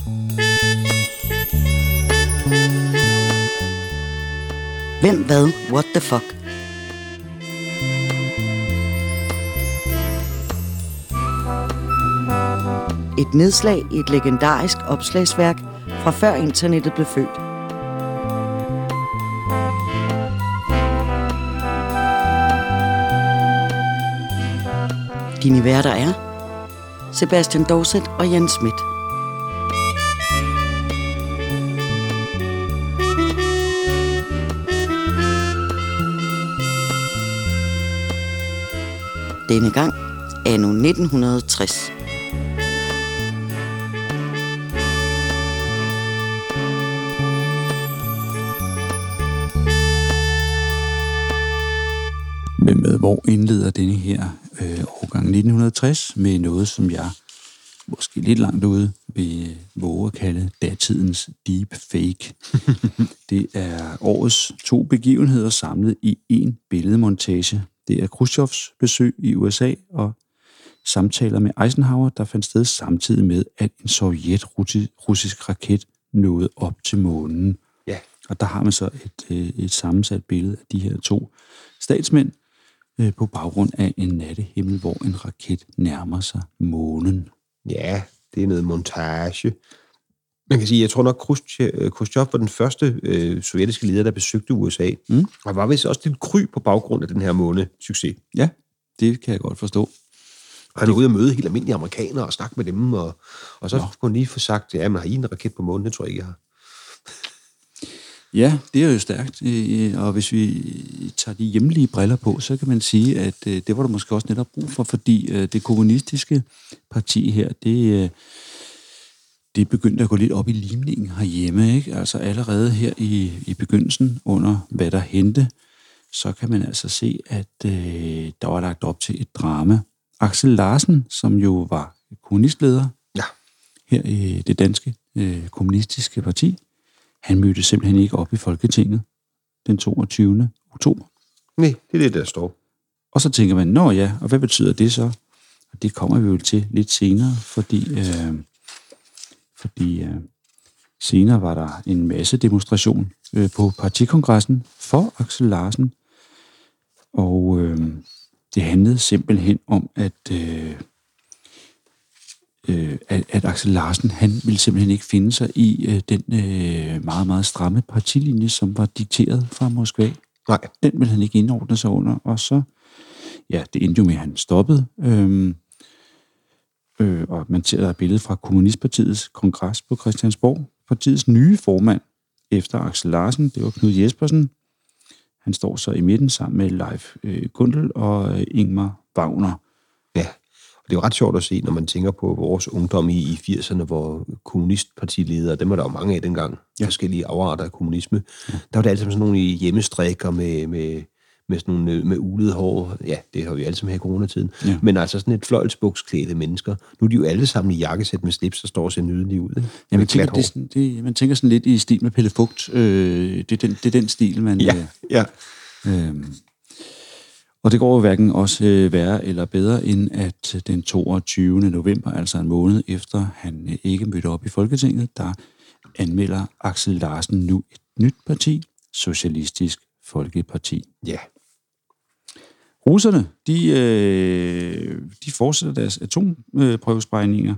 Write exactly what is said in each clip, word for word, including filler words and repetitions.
Hvem hvad? What the fuck? Et nedslag i et legendarisk opslagsværk fra før internettet blev født. Dine værter er Sebastian Dorset og Jens Schmidt. Denne gang anno nitten tres. Men med hvor indleder denne her øh, årgang nitten tres med noget, som jeg måske lidt langt ude vil våge at kalde datidens deepfake. Det er årets to begivenheder samlet i en billedmontage. Det er Khrushchevs besøg i U S A og samtaler med Eisenhower, der fandt sted samtidig med, at en sovjet-russisk raket nåede op til månen. Ja. Og der har man så et, et sammensat billede af de her to statsmænd øh, på baggrund af en nattehimmel, hvor en raket nærmer sig månen. Ja, det er noget montage. Man kan sige, jeg tror nok, Khrushchev, Khrushchev var den første øh, sovjetiske leder, der besøgte U S A. Mm. Og var vist også lidt kry på baggrund af den her månesucces. Ja, det kan jeg godt forstå. Og han er ude at møde helt almindelige amerikanere og snakke med dem, og, og så kunne han lige få sagt, ja, man har I en raket på månen? Det tror jeg ikke, jeg har. Ja, det er jo stærkt, og hvis vi tager de hjemlige briller på, så kan man sige, at det var der måske også netop brug for, fordi det kommunistiske parti her, det, det begyndte at gå lidt op i limningen herhjemme, ikke? Altså allerede her i, i begyndelsen, under hvad der hente, så kan man altså se, at øh, der var lagt op til et drama. Aksel Larsen, som jo var kommunistleder ja. her i det danske øh, kommunistiske parti, han mødte simpelthen ikke op i Folketinget den toogtyvende oktober. Nej, det er det, der står. Og så tænker man, nå ja, og hvad betyder det så? Og det kommer vi jo til lidt senere, fordi, øh, fordi øh, senere var der en masse demonstration øh, på partikongressen for Aksel Larsen. Og øh, det handlede simpelthen om, at... Øh, At, at Aksel Larsen, han ville simpelthen ikke finde sig i øh, den øh, meget, meget stramme partilinje, som var dikteret fra Moskva. Nej. Den ville han ikke indordne sig under, og så, ja, det endte jo med, at han stoppede. Øhm, øh, og man ser et billede fra Kommunistpartiets kongres på Christiansborg. Partiets nye formand efter Aksel Larsen, det var Knud Jespersen. Han står så i midten sammen med Leif øh, Gundel og øh, Ingmar Wagner. Ja. Det er jo ret sjovt at se, når man tænker på vores ungdom i, i firserne, hvor kommunistpartiledere, dem var der jo mange af dengang, ja. Forskellige afarter af kommunisme. Ja. Der var det altid sådan nogle hjemmestrikker med, med, med sådan nogle med ulede hår. Ja, det har vi alle sammen her i coronatiden. Ja. Men altså sådan et fløjlsbuksklædte mennesker. Nu er de jo alle sammen i jakkesæt med slips, der står og ser nydelige ud. Ikke? Ja, man tænker, det sådan, det, man tænker sådan lidt i stil med Pelle Fugt. Øh, det, er den, det er den stil, man... Ja, ja. Øh, Og det går jo hverken også øh, værre eller bedre, end at den toogtyvende november, altså en måned efter han øh, ikke mødte op i Folketinget, der anmelder Aksel Larsen nu et nyt parti, Socialistisk Folkeparti. Ja. Russerne, de, øh, de fortsætter deres atomprøvesprængninger,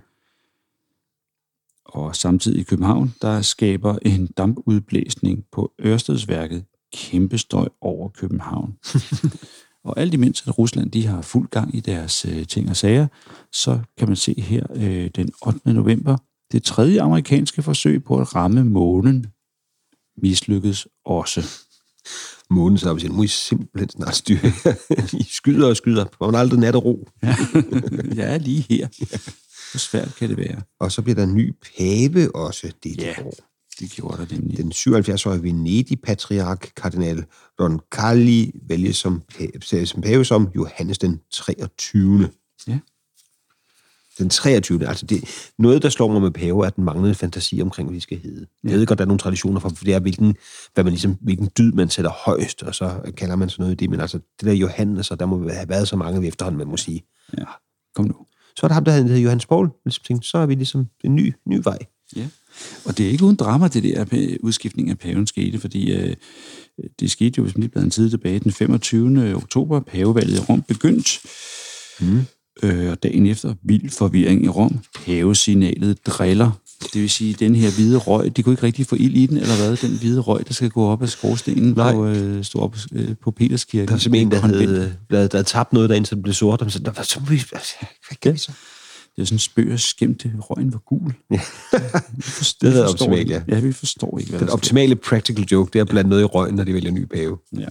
og samtidig i København, der skaber en dampudblæsning på Ørstedsværket kæmpe støj over København. Og alt imens, at Rusland de har fuld gang i deres øh, ting og sager, så kan man se her øh, den ottende november, det tredje amerikanske forsøg på at ramme månen mislykkedes også. Månen så vil må I simpelthen snart styre. I skyder og skyder. For man aldrig nat og ro. Ja, jeg er lige her. Så svært kan det være. Og så bliver der en ny pave også dette ja, år. det gjorde der nemlig. Den syvoghalvfjerds-årige Venedig-patriark, kardinal Roncalli, vælges som pave, som pave som Johannes den treogtyvende. Ja. Den treogtyvende Altså det, noget, der slår mig med pave, er den manglende fantasi omkring, hvad de skal hedde. Ja. Jeg ved godt, der er nogle traditioner for, for det er, hvilken, hvad man ligesom, hvilken dyd man sætter højst, og så kalder man sådan noget i det. Men altså, det der Johannes, og der må have været så mange ved efterhånden, man må sige. Ja, kom nu. Så er der ham, der hedder Johannes Paul. Så er vi ligesom en ny, ny vej. Ja, og det er ikke uden drama, det der udskiftning af paven skete, fordi øh, det skete jo, hvis man lige bladede en tid tilbage, den femogtyvende oktober, pavevalget i Rom begyndte, mm. øh, og dagen efter, vild forvirring i Rom, pavesignalet driller. Det vil sige, den her hvide røg, de kunne ikke rigtig få ild i den, eller hvad? Den hvide røg, der skal gå op af skorstenen på, øh, stå op, øh, på Peterskirken. Der er simpelthen en, der havde, der, der havde tabt noget derinde, så det blev sort. Og så, der, så, hvad kan vi så? Det er sådan en spøg og skæmte. Røgen var gul. Ja. Forstår, det er optimalt, ja. Ja, vi forstår ikke, hvad den optimale practical joke, det er at blande noget i røgen, når de vælger en ny pave. Ja.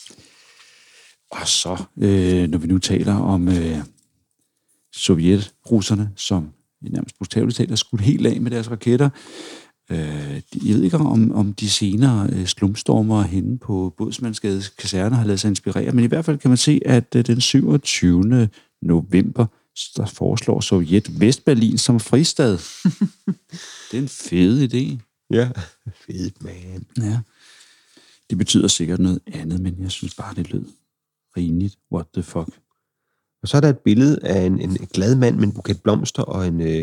Og så, øh, når vi nu taler om øh, sovjetrusserne, som nærmest bogstaveligt talt er skudt helt af med deres raketter. Øh, jeg ved ikke, om, om de senere øh, slumstormer henne på Bådsmandsgades kaserner har ladet sig inspirere, men i hvert fald kan man se, at øh, den syvogtyvende november, der foreslår Sovjet Vestberlin som fristad. Det er en fed idé. Ja, fedt, man. Ja. Det betyder sikkert noget andet, men jeg synes bare, det lød rimeligt. What the fuck? Og så er der et billede af en, en glad mand med en buket blomster og en, øh,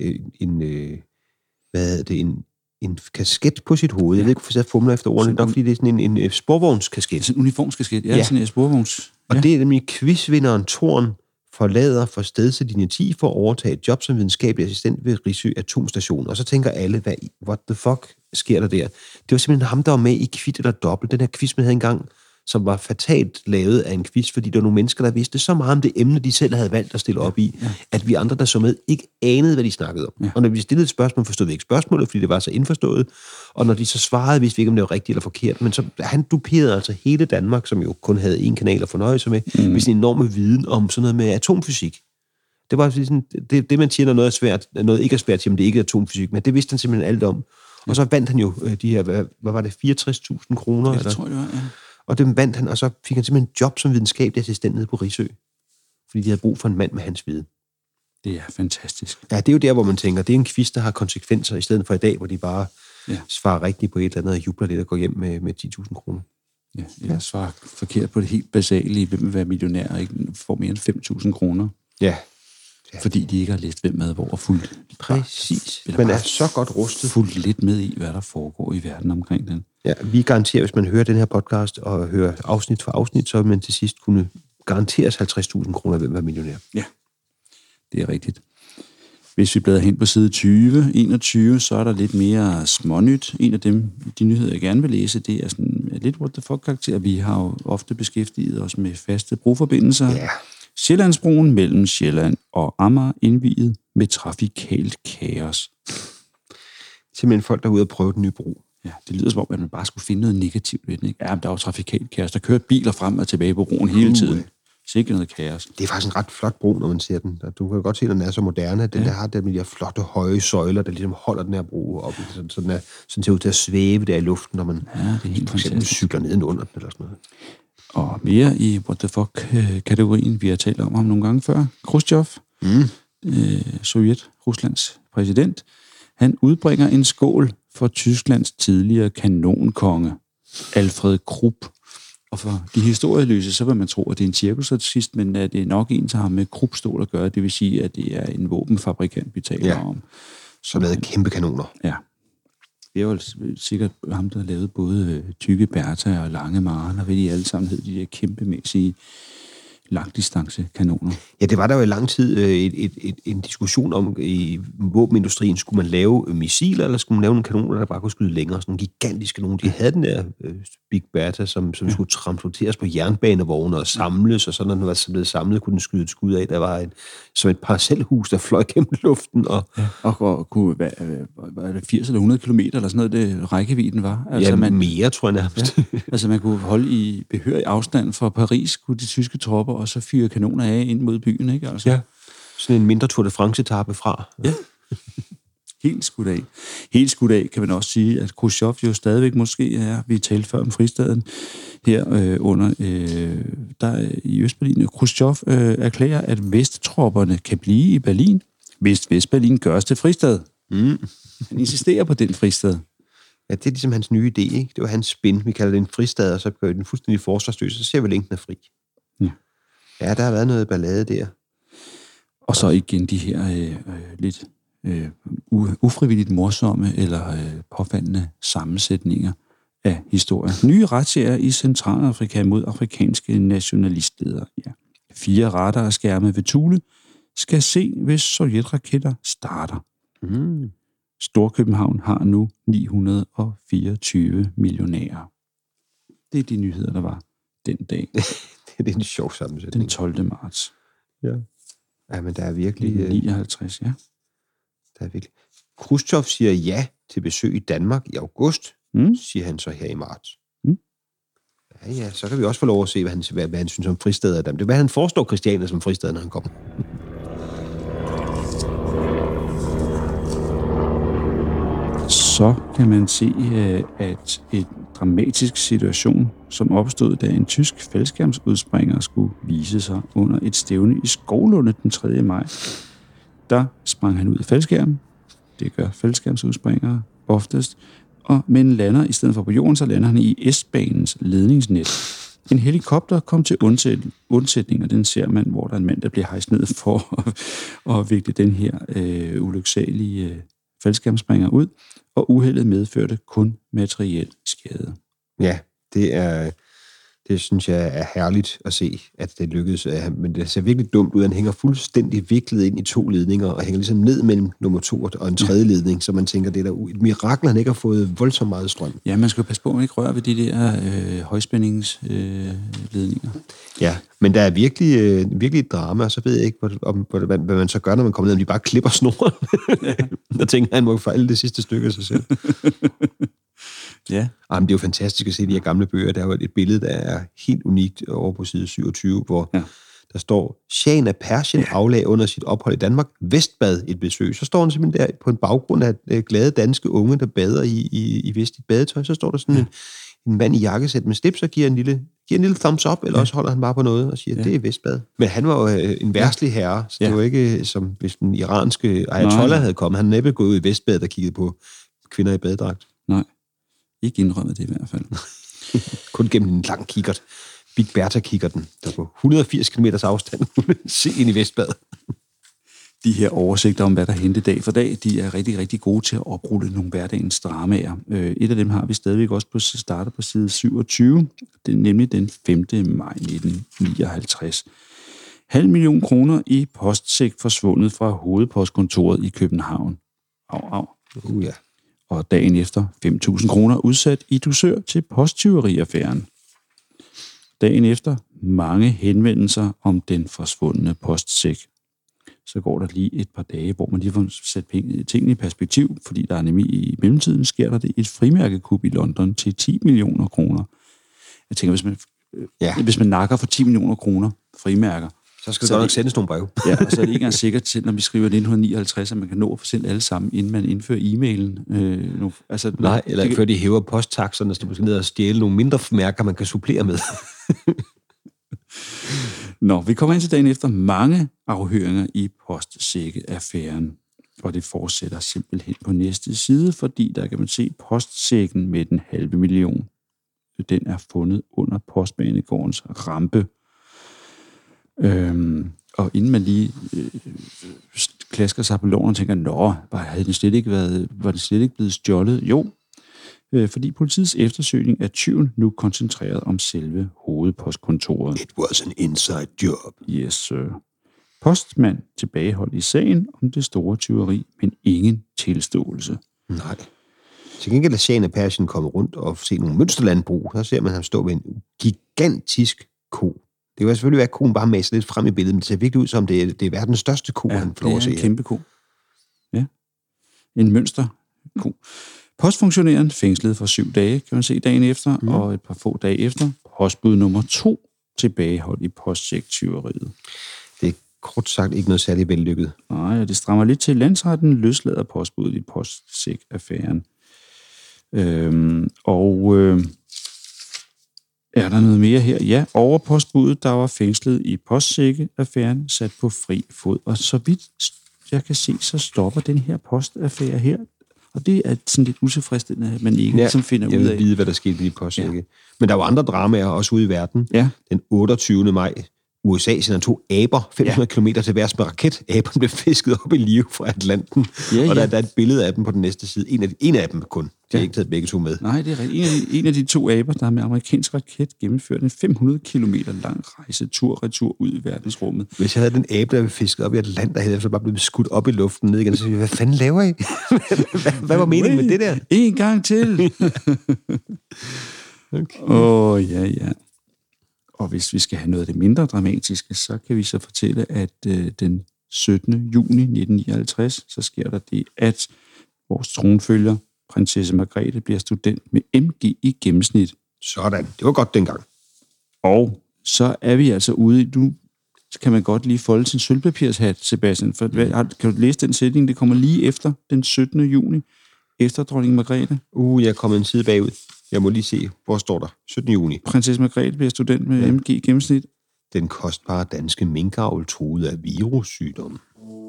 en øh, hvad er det, en, en kasket på sit hoved. Ja. Jeg ved ikke, hvorfor jeg fumler efter ordene. Nok fordi det er sådan en, en sporvognskasket. Sådan en uniformskasket. Ja, ja. Sådan en sporvogns. Og ja. Det er nemlig quizvinderen Thorn forlader for stedslinje ti for at overtage et job som videnskabelig assistent ved Risø Atomstation. Og så tænker alle, hvad, what the fuck sker der der? Det var simpelthen ham, der var med i Kvit eller Dobbelt. Den her quiz, man havde engang, som var fatalt lavet af en quiz, fordi der var nogle mennesker, der vidste så meget om det emne, de selv havde valgt at stille op i, ja, ja. At vi andre, der så med, ikke anede, hvad de snakkede om. Ja. Og når vi stillede et spørgsmål, forstod vi ikke spørgsmålet, fordi det var så indforstået. Og når de så svarede, vidste vi ikke, om det var rigtigt eller forkert. Men så han duperede altså hele Danmark, som jo kun havde én kanal at fornøje sig med, mm. med sin enorme viden om sådan noget med atomfysik. Det var sådan, det, det man siger, når noget er svært, noget ikke er svært, jamen det ikke er atomfysik, men det vidste han simpelthen alt om. Og så vandt han jo de her, hvad, hvad var det, fireogtres tusind kroner? Ja, det tror jeg, det var, ja. Og dem vandt han, og så fik han simpelthen job som videnskabelig assistent nede på Risø. Fordi de havde brug for en mand med hans viden. Det er fantastisk. Ja, det er jo der, hvor man tænker, det er en quiz, der har konsekvenser, i stedet for i dag, hvor de bare ja. svarer rigtigt på et eller andet, og jubler lidt og går hjem med, med ti tusind kroner. Ja, jeg svarer forkert på det helt basale i, hvem vil være millionær, og ikke får mere end fem tusind kroner. Ja. ja. Fordi de ikke har læst hvem med hvor og fuldt. Præcis. Man er så godt rustet. Fuldt lidt med i, hvad der foregår i verden omkring den. Ja, vi garanterer, hvis man hører den her podcast og hører afsnit for afsnit, så vil man til sidst kunne garanteres halvtreds tusind kroner, hvem er millionær. Ja, det er rigtigt. Hvis vi bladrer hen på side tyve, enogtyve, så er der lidt mere smånyt. En af dem, de nyheder, jeg gerne vil læse, det er sådan lidt what the fuck karakter. Vi har jo ofte beskæftiget os med faste broforbindelser. Ja. Sjællandsbroen mellem Sjælland og Amager indviet med trafikalt kaos. Simpelthen folk, der er ude og prøve den nye bro. Ja, det lyder som om, at man bare skulle finde noget negativt ved den, ikke? Ja, men der er jo trafikalt kaos. Der kører biler frem og tilbage på broen hele tiden. Sikke noget kaos. Det er faktisk en ret flot bro, når man ser den. Du kan godt se, at den er så moderne. Den ja. der har der med de her flotte, høje søjler, der ligesom holder den her bro op. Så, så den er sådan ser ud til at svæve der i luften, når man ja, det er helt for eksempel cykler nedenunder den eller sådan noget. Og mere i what the fuck-kategorien, vi har talt om ham nogle gange før. Khrushchev, mm. øh, Sovjet, Ruslands præsident, han udbringer en skål for Tysklands tidligere kanonkonge, Alfred Krupp. Og for de historieløse, så vil man tro, at det er en cirkusartist, men at det er nok en, der har med Kruppstål at gøre. Det vil sige, at det er en våbenfabrikant, vi taler ja. om. Som lavede kæmpe kanoner. Ja. Det er jo sikkert ham, der har lavet både Tykke Bertha og Lange Maren, og hvad de alle sammen hed, de der kæmpemæssige langdistancekanoner. Ja, det var der jo i lang tid et, et, et, en diskussion om i våbenindustrien. Skulle man lave missiler, eller skulle man lave nogle kanoner, der bare kunne skyde længere? Sådan nogle gigantiske kanoner. De havde den der uh, Big Bertha, som, som ja. skulle transporteres på jernbanevogne og samles, og så når den var blevet samlet, kunne den skyde et skud af. Der var et, som et parcelhus, der fløj gennem luften. Og, ja. og, og kunne, hvad, var det firs eller hundrede kilometer, eller sådan noget, det rækkevidden var? Altså, ja, man, mere, tror jeg nærmest. Ja, altså man kunne holde i behørig afstand fra Paris, kunne de tyske tropper og så fyre kanoner af ind mod byen, ikke? Altså. Ja, sådan en mindre Tour de France-etape fra. Ja, helt skudt af. Helt skudt af kan man også sige, at Khrushchev jo stadigvæk måske er, vi talte før om fristaden, her øh, under, øh, der i Østberlin. Khrushchev øh, erklærer, at vesttropperne kan blive i Berlin, hvis Vestberlin gøres til fristad. Mm. Han insisterer på den fristad. Ja, det er ligesom hans nye idé, ikke? Det var hans spin. Vi kalder det en fristad, og så gør den fuldstændig forsvarsløs, så ser vi længden er fri. Ja. Ja, der har været noget ballade der. Og så igen de her øh, øh, lidt øh, ufrivilligt morsomme eller øh, påfaldende sammensætninger af historier. Nye razziaer i Centralafrika mod afrikanske nationalistledere. Ja. Fire radarskærme ved Thule skal se, hvis sovjetraketter starter. Mm. Storkøbenhavn har nu ni hundrede og fireogtyve millionærer. Det er de nyheder, der var den dag. Det er en sjov sammensætning. Den tolvte marts. Ja. Ja, men der er virkelig... nioghalvtreds, ja. Der er virkelig... Khrushchev siger ja til besøg i Danmark i august, mm. siger han så her i marts. Mm. Ja, ja, så kan vi også få lov at se, hvad han, hvad, hvad han synes om fristader. Det er, hvad han forestår Christiania som fristader, når han kommer. Så kan man se, at et dramatisk situation, som opstod, da en tysk faldskærmsudspringer skulle vise sig under et stævne i Skovlunde den tredje maj. Der sprang han ud af faldskærmen. Det gør faldskærmsudspringere oftest. Og, men lander i stedet for på jorden, så lander han i S-banens ledningsnet. En helikopter kom til undsætning, og den ser man, hvor der er en mand, der bliver hejst ned for at, at vikle den her øh, ulyksalige øh, faldskærmspringer ud, og uheldet medførte kun materiel skade. Ja, det er, det synes jeg er herligt at se, at det lykkedes. Men det ser virkelig dumt ud. Han hænger fuldstændig viklet ind i to ledninger, og hænger ligesom ned mellem nummer to og en tredje ledning, så man tænker, det er da et mirakel, han ikke har fået voldsomt meget strøm. Ja, man skal jo passe på, at man ikke rører ved de der øh, højspændingsledninger. Øh, ja, men der er virkelig, øh, virkelig et drama, og så ved jeg ikke, hvad, om, hvad, hvad man så gør, når man kommer ned, om de bare klipper snoren. Ja. Jeg tænker, han må fejle det sidste stykke af sig selv. Ja. Jamen, det er jo fantastisk at se de her gamle bøger. Der er jo et billede, der er helt unikt over på side syvogtyve, hvor ja. der står, Shahen af Persien ja. aflag under sit ophold i Danmark Vestbad et besøg. Så står han simpelthen der på en baggrund af glade danske unge, der bader i, i, i vestligt badetøj. Så står der sådan ja. en, en mand i jakkesæt med slips og giver en lille, giver en lille thumbs up, eller ja. også holder han bare på noget og siger, ja. det er Vestbad. Men han var jo en værtslig herre, så ja. det var ikke som hvis den iranske ayatollah havde kommet. Han havde næppe gået ud i Vestbad og kigget på kvinder i badedragt. Nej. Ikke indrømmet det i hvert fald. Kun gennem en lang kikkert. Big Bertha-kikkerten, der på et hundrede og firs kilometers afstand se ind i Vestbad. De her oversigter om, hvad der hente dag for dag, de er rigtig, rigtig gode til at oprulle nogle hverdagens dramaer. Et af dem har vi stadigvæk også på starter på side syvogtyve. Det er nemlig den femte maj nitten nioghalvtreds. Halv million kroner i postsæk forsvundet fra hovedpostkontoret i København. Au, au. Uh, ja. Og dagen efter fem tusind kroner udsat i dusør til posttyveriaffæren. Dagen efter mange henvendelser om den forsvundne postsæk. Så går der lige et par dage, hvor man lige får sat tingene i perspektiv, fordi der er nemlig i mellemtiden sker der det et frimærkekup i London til ti millioner kroner. Jeg tænker, hvis man, ja. hvis man nakker for ti millioner kroner frimærker, så skal det godt nok sendes nogle brev. Ja, og så er det ikke engang sikkert til, når vi skriver nitten nioghalvtreds, at man kan nå at få sendt alle sammen, inden man indfører e-mailen. Øh, nu, altså, Nej, eller det, før de hæver posttaxerne, så du skal ned og stjæle nogle mindre mærker, man kan supplere med. Nå, vi kommer ind til dagen efter mange afhøringer i postsække-affæren. Og det fortsætter simpelthen på næste side, fordi der kan man se postsækken med den halve million. Den er fundet under postbanegårdens rampe. Øhm, og inden man lige øh, klasker sig på loven og tænker, nå, havde den slet ikke været, var den slet ikke blevet stjålet? Jo, øh, fordi politiets eftersøgning er tyven nu koncentreret om selve hovedpostkontoret. It was an inside job. Yes, sir. Postmand tilbageholdt i sagen om det store tyveri, men ingen tilståelse. Nej. Til gengæld er Shahen af Persien kommet rundt og se nogle mønsterlandbrug. Så ser man ham stå med en gigantisk ko. Det kan selvfølgelig være, at koen bare maser lidt frem i billedet, men det ser virkelig ud som, det er, det er verdens største ko, ja, han får lov at se. det er en kæmpe ko. Ja. En mønsterko. Postfunktionæren fængslet for syv dage, kan man se dagen efter, mm. og et par få dage efter, postbud nummer to tilbageholdt i postsæktyveriet. Det er kort sagt ikke noget særligt vellykket. Nej, og det strammer lidt til. Landsretten løslader postbuddet i postsæk-affæren. Øhm, og... Øh, Er der noget mere her? Ja, overpostbuddet, der var fængslet i postsække-affæren, sat på fri fod. Og så vidt jeg kan se, så stopper den her postaffære her. Og det er sådan lidt utilfredsstillende, at man ikke ja, ligesom finder ud af. Jeg vil vide, hvad der skete med de postsække. Ja. Men der er jo andre dramaer også ude i verden. Ja. Den otteogtyvende maj U S A sender to aber fem hundrede ja. kilometer til værs med raket. Aberne blev fisket op i live fra Atlanten, ja, ja. og der, der er et billede af dem på den næste side. En af, en af dem kun. De har ja. ikke taget begge to med. Nej, det er rigtigt. En af de, en af de to aber, der med amerikansk raket gennemført en fem hundrede kilometer lang rejse tur-retur ud i verdensrummet. Hvis jeg havde den abe, der blev fisket op i Atlanten, havde jeg så bare blevet skudt op i luften ned igen, og så hvad fanden laver I? hvad, hvad var meningen med det der? En gang til! Åh, okay. oh, ja, ja. Og hvis vi skal have noget af det mindre dramatiske, så kan vi så fortælle, at øh, den syttende juni nitten nioghalvtreds, så sker der det, at vores tronfølger, prinsesse Margrethe, bliver student med M G i gennemsnit. Sådan. Det var godt dengang. Og så er vi altså ude i, nu kan man godt lige folde sin sølvpapirshat, Sebastian, for kan du læse den sætning? Det kommer lige efter den syttende juni, efter dronning Margrethe. Uh, jeg er kommet en side bagud. Jeg må lige se, hvor står der? syttende juni. Prinsesse Margrethe bliver student med ja. M G i gennemsnit. Den kostbare danske minkavl truet af virussygdom.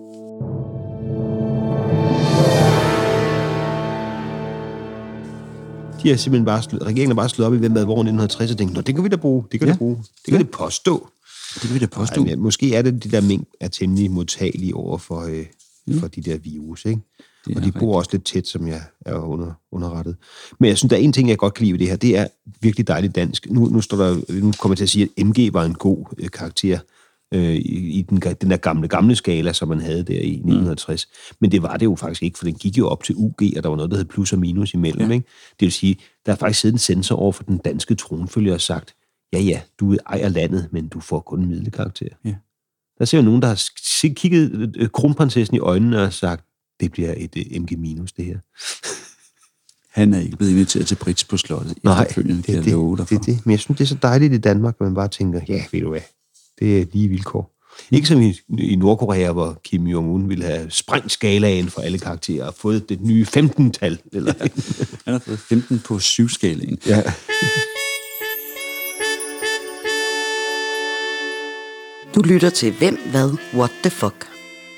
De har simpelthen bare slået, regeringen har bare slået op i, hvem der var nitten tres og tænkt, nå, det kan vi da bruge, det kan ja. vi bruge, det kan ja. det påstå. Det kan vi da påstå. Ej, måske er det, de der mink er temmelig modtagelige over for, øh, mm. for de der virus, ikke? Og de bor også lidt tæt, som jeg er under, underrettet. Men jeg synes, der er en ting, jeg godt kan lide ved det her. Det er virkelig dejligt dansk. Nu, nu, står der, nu kommer jeg til at sige, at M G var en god øh, karakter øh, i, i den, den der gamle, gamle skala, som man havde der i nitten tres. Mm. Men det var det jo faktisk ikke, for den gik jo op til U G, og der var noget, der hed plus og minus imellem. Ja. Ikke? Det vil sige, der er faktisk siddet en sensor over for den danske tronfølger og sagt, ja ja, du ejer landet, men du får kun en middelkarakter. Ja. Der ser jo nogen, der har kigget øh, kronprinsessen i øjnene og sagt, det bliver et uh, M G minus, det her. Han er ikke blevet inviteret til Brits på slottet. Nej, det, det, det, det, det, det. Men jeg synes, det er så dejligt i Danmark, at man bare tænker, ja, ved du hvad, det er lige vilkår. Ikke som i, i Nordkorea, hvor Kim Jong-un ville have sprængt skalaen for alle karakterer og fået det nye femten-tal. Eller? Ja, han har fået femten på syv-skalaen. Ja. Du lytter til Hvem, Hvad, What the Fuck?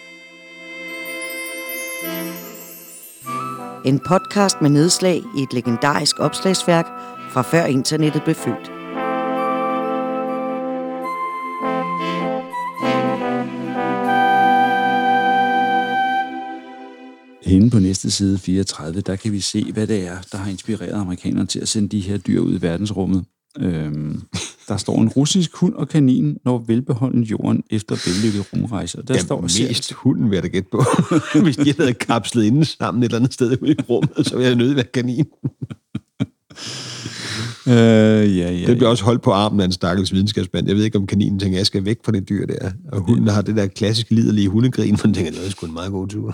En podcast med nedslag i et legendarisk opslagsværk fra før internettet blev født. Henne på næste side fireogtredive, der kan vi se, hvad det er, der har inspireret amerikanerne til at sende de her dyr ud i verdensrummet. Øhm, der står en russisk hund og kanin når velbeholden jorden efter vellykket rumrejser. Der ja, står mest selv... hunden vil jeg da gætte på. Hvis de havde kapslet inden sammen et eller andet sted ude i rummet, så ville jeg nødt være kanin. øh, ja, ja, det bliver også holdt på armen af en stakkels videnskabsmand. Jeg ved ikke, om kaninen tænker, jeg skal væk fra det dyr der. Og hunden har det der klassiske liderlige hundegrin, for den tænker, det er sgu en meget god tur.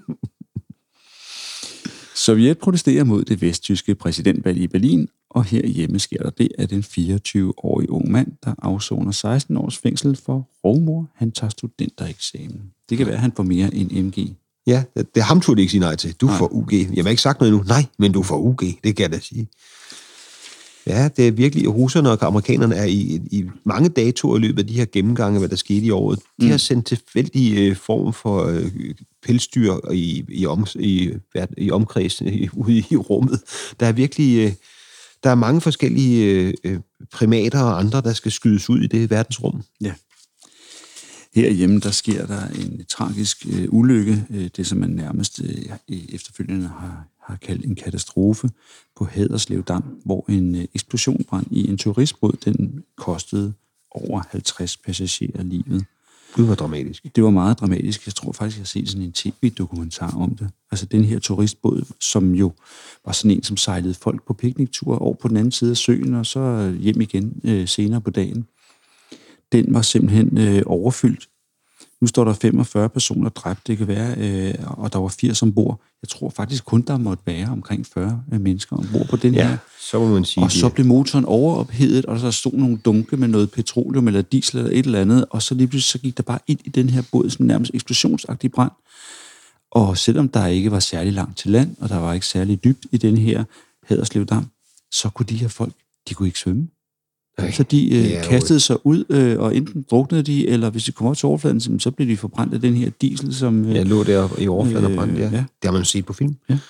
Sovjet protesterer mod det vesttyske præsidentvalg i Berlin, og herhjemme sker der det, at en fireogtyve-årig ung mand, der afsoner seksten års fængsel for rovmord, han tager studentereksamen. Det kan være, at han får mere end M G. Ja, det, det ham turde ikke sige nej til. Du nej. får U G. Jeg har ikke sagt noget endnu. Nej, men du får U G. Det kan jeg da sige. Ja, det er virkelig, russerne og amerikanerne er i, i mange datoer i løbet af de her gennemgange, hvad der skete i året. De mm. har sendt tilfældige øh, form for øh, pelsdyr i, i, om, i, i omkredsen i, ude i rummet. Der er virkelig... Øh, der er mange forskellige øh, primater og andre, der skal skydes ud i det verdensrum. Ja. Herhjemme, der sker der en tragisk øh, ulykke, øh, det som man nærmest øh, efterfølgende har, har kaldt en katastrofe på Haderslev Dam, hvor en øh, eksplosion brændte i en turistbåd, den kostede over halvtreds passagerer livet. Det var dramatisk. Det var meget dramatisk. Jeg tror faktisk, jeg har set sådan en tv-dokumentar om det. Altså den her turistbåd, som jo var sådan en, som sejlede folk på piknikture over på den anden side af søen, og så hjem igen øh, senere på dagen. Den var simpelthen øh, overfyldt. Nu står der femogfyrre personer dræbt, det kan være, øh, og der var firs ombord. Jeg tror faktisk kun, der måtte være omkring fyrre mennesker ombord på den ja, her. Så må man sige og så blev motoren overophedet, og så stod nogle dunke med noget petroleum eller diesel eller et eller andet, og så lige pludselig så gik der bare ind i den her båd, sådan nærmest eksplosionsagtig brand. Og selvom der ikke var særlig langt til land, og der var ikke særlig dybt i den her Haderslev Dam, så kunne de her folk, de kunne ikke svømme. Ej, så de øh, kastede sig ud, øh, og enten druknede de, eller hvis de kom op til overfladen, så blev de forbrændt af den her diesel, som... Øh, ja, lå der i overfladen øh, og brændte, ja. ja. Det har man set på film. Ja.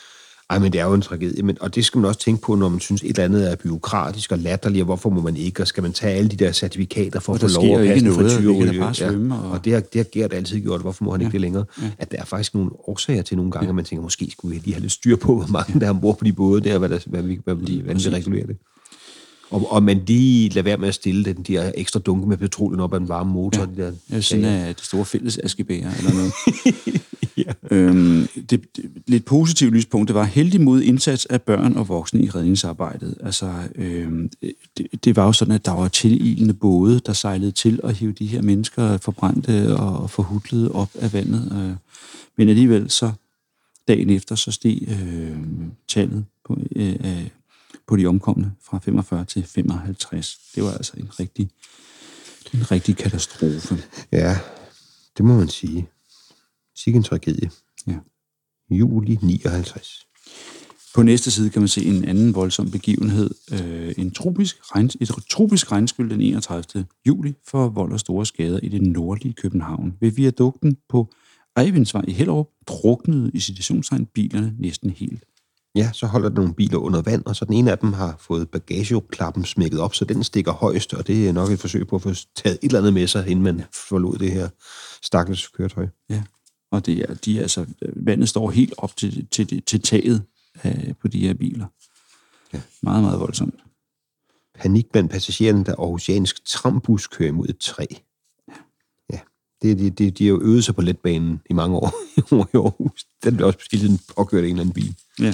Ej, men det er jo en tragedie, men, og det skal man også tænke på, når man synes, et eller andet er byråkratisk og latterligt, og hvorfor må man ikke, og skal man tage alle de der certifikater for at få lov at passe en frityreolie? Ja. Og det har, det har Gert altid gjort, hvorfor må han ja. ikke det længere? Ja. At der er faktisk nogle årsager til nogle gange, ja. at man tænker, måske skulle vi lige have lidt styr på, hvor mange ja. der er ombord på de både der, hvad, der, hvad vi, hvad, lige, hvordan vi regulerer det. Og, og man lige lader være med at stille den der ekstra dunke med petroleum op ad en varme motor. Ja. De der, ja, sådan er det store fælles askebæger eller noget. ja. øhm, det, det, lidt positivt lyspunkt, det var heldig mod indsats af børn og voksne i redningsarbejdet. Altså, øhm, det, det var jo sådan, at der var tililende både, der sejlede til at hive de her mennesker forbrændte og forhudlede op af vandet. Øh, men alligevel så dagen efter, så steg øh, tallet på øh, på de omkomne fra femogfyrre til femoghalvtreds. Det var altså en rigtig, en rigtig katastrofe. Ja, det må man sige. Sikke en tragedie. Ja. Juli nioghalvtreds. På næste side kan man se en anden voldsom begivenhed. Øh, en tropisk regn, et tropisk regnskyld den enogtredivte juli for vold og store skader i det nordlige København. Ved viadukten på Ejvindsvej i Hellerup druknede i citationstegn bilerne næsten helt. Ja, så holder der nogle biler under vand, og så den ene af dem har fået bagageklappen smækket op, så den stikker højst, og det er nok et forsøg på at få taget et eller andet med sig, inden man forlod det her stakkels køretøj. Ja, og det er, de er altså, vandet står helt op til, til, til taget af, på de her biler. Ja. Meget, meget voldsomt. Panik blandt passagererne, da aarhusiansk trambus kører imod et træ. Ja. Ja, det, de, de, de har jo øvet sig på letbanen i mange år i Aarhus. Den bliver også bestilt påkørt af en eller anden bil. Ja.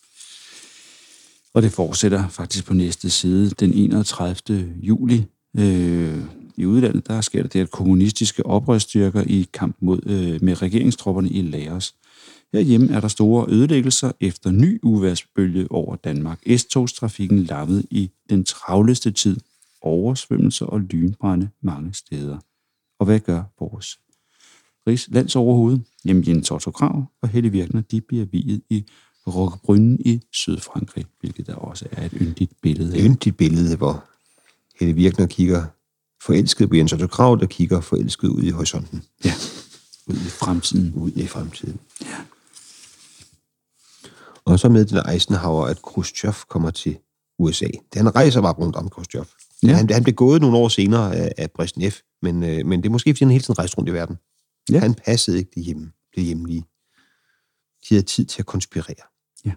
Og det fortsætter faktisk på næste side den enogtredivte juli. Øh, I udlandet, der sker det, at kommunistiske oprørsstyrker i kamp mod, øh, med regeringstropperne i Laos. Herhjemme er der store ødelæggelser efter ny uværsbølge over Danmark. S-togstrafikken lammede i den travleste tid. Oversvømmelser og lynbrande mange steder. Og hvad gør vores rigslandsoverhoved? Jamen Jens Otto Krag og Helle Virkner, de bliver viet i Roquebrune i Sydfrankrig, hvilket der også er et yndigt billede. Et yndigt billede, hvor Helle Virkner kigger forelsket på Jens Otto Krag, der kigger forelsket ud i horisonten. Ja, ud i fremtiden. Ud i fremtiden. Ja. Og så med den Eisenhower, at Khrushchev kommer til U S A. Han rejser bare rundt om Khrushchev. Ja. Han, han blev gået nogle år senere af, af Brezhnev, men, øh, men det er måske, fordi han hele tiden rejste rundt i verden. Ja. Han passede ikke det, hjemme, det hjemlige. De havde tid til at konspirere. Ja.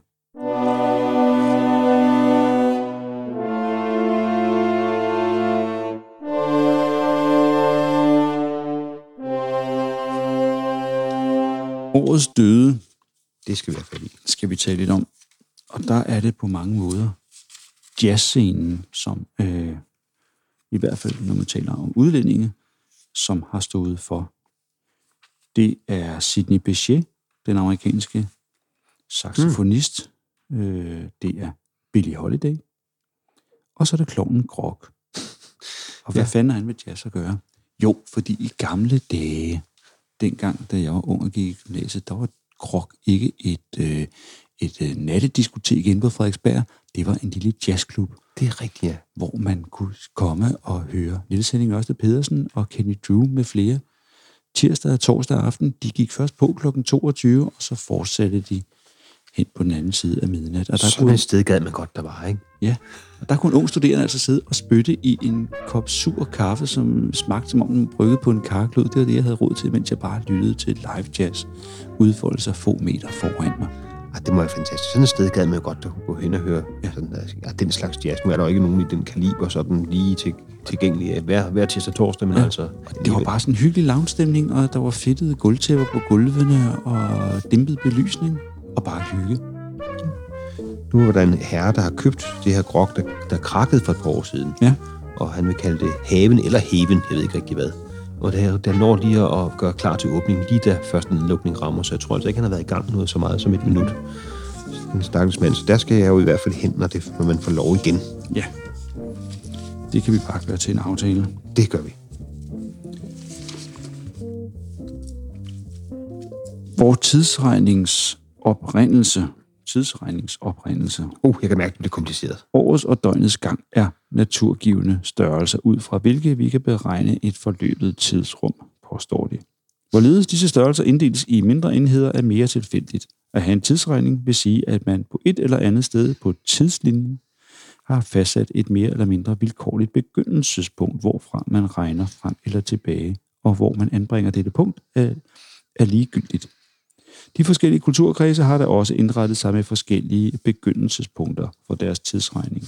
Årets døde. Det skal vi have fat i. Skal vi tale lidt om. Og der er det på mange måder jazzscenen, som øh, i hvert fald, når man taler om udlændinge, som har stået for. Det er Sidney Bechet, den amerikanske saxofonist. Mm. Øh, det er Billie Holiday. Og så er det klovnen Grog. Og hvad ja. fanden har han med jazz at gøre? Jo, fordi i gamle dage, dengang, da jeg var ung og gik i gymnasiet, der var Grog ikke et, øh, et øh, nattediskotek inde på Frederiksberg. Det var en lille jazzklub. Det er rigtigt, ja. Hvor man kunne komme og høre Niels Henning Ørsted Pedersen og Kenny Drew med flere. Tirsdag og torsdag aften, de gik først på klokken toogtyve, og så fortsatte de hen på den anden side af midnat. Og der sådan kunne, et sted gad man godt, der var, ikke? Ja, og der kunne en ung studerende altså sidde og spytte i en kop sur kaffe, som smagte, som om den bryggede på en karklud. Det var det, jeg havde råd til, mens jeg bare lyttede til live jazz udfolde sig få meter foran mig. Ja, det må være fantastisk. Sådan et sted gad man godt, der kunne gå hen og høre ja. Sådan der, ja, den slags jazz. Nu er der jo ikke nogen i den kaliber, sådan lige til, tilgængelig hver, hver tirsdag og torsdag, men ja. altså... Det var bare sådan en hyggelig lounge-stemning, og der var fedtede gulvtæpper på gulvene, og dæmpet belysning, og bare hygge. Nu var der en herre, der har købt det her Grog, der, der krakkede for et par år siden. Ja. Og han vil kalde det Haven eller Haven, jeg ved ikke rigtig hvad. Og der, der når lige at gøre klar til åbning, lige da første nedlukning rammer, så jeg tror altså ikke, han har været i gang noget så meget som et minut. En stakkels mand, så der skal jeg jo i hvert fald hen, når, det, når man får lov igen. Ja, det kan vi bare gøre til en aftale. Det gør vi. Vores tidsregningsoprindelse, tidsregningsoprindelse. Uh, jeg kan mærke, at det er kompliceret. Årets og døgnets gang er naturgivende størrelser, ud fra hvilke vi kan beregne et forløbet tidsrum, påstår de. Hvorledes disse størrelser inddeles i mindre enheder er mere tilfældigt. At have en tidsregning vil sige, at man på et eller andet sted på tidslinjen har fastsat et mere eller mindre vilkårligt begyndelsespunkt, hvorfra man regner frem eller tilbage, og hvor man anbringer dette punkt, er, er ligegyldigt. De forskellige kulturkredse har da også indrettet sig med forskellige begyndelsespunkter for deres tidsregning.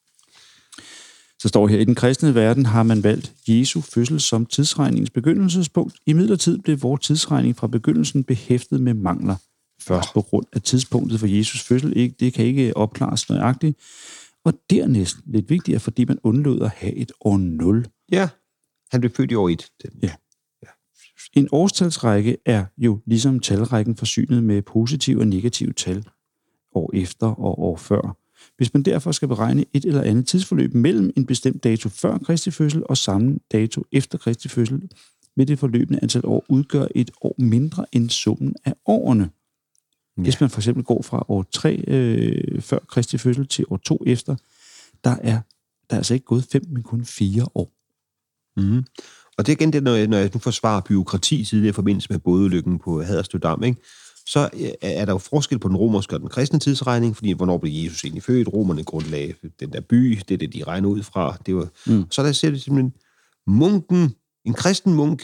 Så står her, i den kristne verden har man valgt Jesu fødsel som tidsregningens begyndelsespunkt. Imidlertid blev vores tidsregning fra begyndelsen behæftet med mangler. Først på grund af tidspunktet for Jesus fødsel, ikke, det kan ikke opklares nøjagtigt. Og dernæst lidt vigtigere, fordi man undlod at have et år nul. Ja, han blev født i år et. Ja. ja. En årstalsrække er jo ligesom talrækken forsynet med positive og negative tal år efter og år før. Hvis man derfor skal beregne et eller andet tidsforløb mellem en bestemt dato før Kristi fødsel og samme dato efter Kristi fødsel, vil det forløbende antal år udgøre et år mindre end summen af årene. Ja. Hvis man for eksempel går fra år tre øh, før Kristi fødsel til år to efter, der er der er altså ikke gået fem, men kun fire år. Mm. Og det er igen det, når jeg, når jeg nu forsvarer byråkrati tidligere i forbindelse med bådeulykken på Haderslev Dam, ikke? Så er der jo forskel på den romerske og den kristne tidsregning, fordi hvornår blev Jesus egentlig født? Romerne grundlagde den der by, det er det, de regner ud fra. Det var, mm. Så der ser det simpelthen, munken, en kristen munk,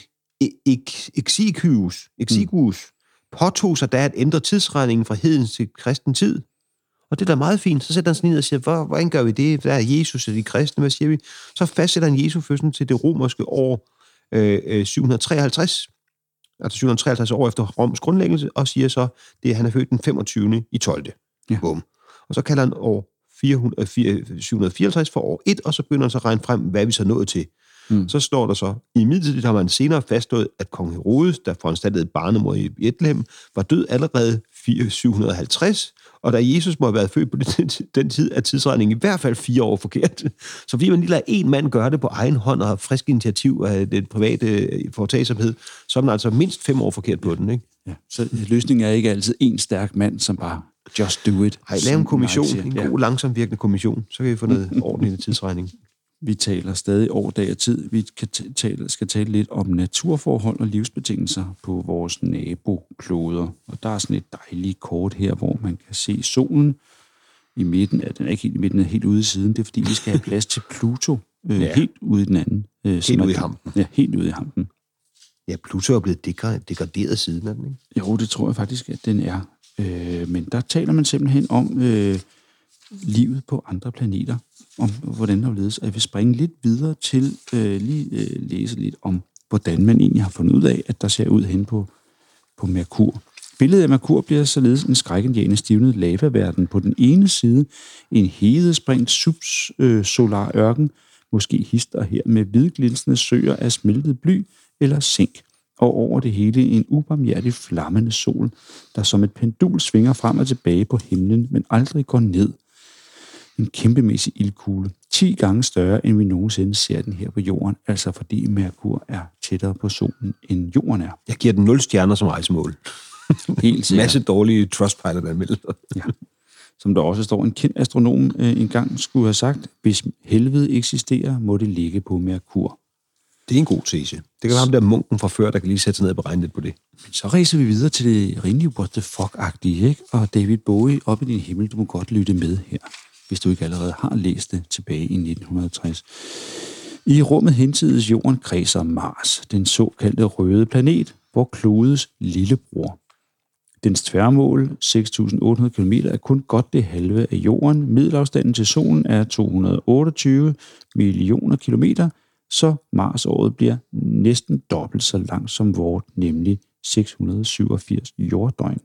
Exigius, Exigius mm. påtog sig da at ændre tidsregningen fra hedens til kristen tid. Og det er da meget fint. Så sætter han sig ned og siger, Hvor, hvordan gør vi det? Der er Jesus og de kristne, hvad siger vi? Så fastsætter han Jesu fødsel til det romerske år øh, syv hundrede treoghalvtreds. Altså syv hundrede treoghalvtreds år efter Roms grundlæggelse, og siger så, at han er født den femogtyvende i tolvte Ja. Bum. Og så kalder han år syv hundrede fireoghalvtreds for år et, og så begynder han så at regne frem, hvad vi så nået til. Mm. Så står der så, i midlertid har man senere fastslået, at kong Herodes, der foranstaltede barnemord i Bethlehem, var død allerede syv hundrede halvtreds, og da Jesus må have været født på den tid, er tidsregningen i hvert fald fire år forkert. Så fordi man lige lader en mand gøre det på egen hånd og har frisk initiativ af det private foretagsomhed, så er man altså mindst fem år forkert på den, ikke? Ja. Så løsningen er ikke altid en stærk mand, som bare just do it. Ej, lav en kommission, en god, ja. langsom virkende kommission, så kan vi få noget ordentlig tidsregning. Vi taler stadig år, dag og tid. Vi kan tale, skal tale lidt om naturforhold og livsbetingelser på vores nabokloder. Og der er sådan et dejligt kort her, hvor man kan se solen i midten. Ja, den er ikke helt i midten, den er helt ude i siden. Det er fordi, vi skal have plads til Pluto øh, ja. helt ude i den anden. Øh, helt ude i hampen. Ja, helt ude i hampen. Ja, Pluto er blevet degraderet siden af den, ikke? Jo, det tror jeg faktisk, at den er. Øh, men der taler man simpelthen om øh, livet på andre planeter. Om hvordan der ledes. Og jeg vil springe lidt videre til øh, lige øh, læse lidt om, hvordan man egentlig har fundet ud af, at der ser ud hen på, på Merkur. Billedet af Merkur bliver således en skrækindjagende stivnet lavaverden. På den ene side en hedesprængt subsolar ørken, måske hister her med hvidglinsende søer af smeltet bly eller zink. Og over det hele en ubarmhjertig flammende sol, der som et pendul svinger frem og tilbage på himlen, men aldrig går ned. En kæmpemæssig ildkugle, ti gange større, end vi nogensinde ser den her på jorden, altså fordi Merkur er tættere på solen, end jorden er. Jeg giver den nul stjerner som rejsemål. Helt sikkert. Masse dårlige Trustpilot-anmeldelser. Ja. Som der også står, en kendt astronom øh, engang skulle have sagt, hvis helvede eksisterer, må det ligge på Merkur. Det er en god tese. Det kan være ham der munken fra før, der kan lige sætte sig ned og beregne lidt på det. Men så rejser vi videre til det rimelig what the fuck-agtige, ikke? Og David Bowie, op i din himmel, du må godt lytte med her, hvis du ikke allerede har læst det tilbage i nitten tres. I rummet hinsides jorden kredser Mars, den såkaldte røde planet, hvor klodets lillebror. Dens tværmål, seks tusind otte hundrede kilometer, er kun godt det halve af jorden. Middelafstanden til solen er to hundrede otteogtyve millioner kilometer, så Mars-året bliver næsten dobbelt så langt som vort, nemlig seks hundrede syvogfirs jorddøgn.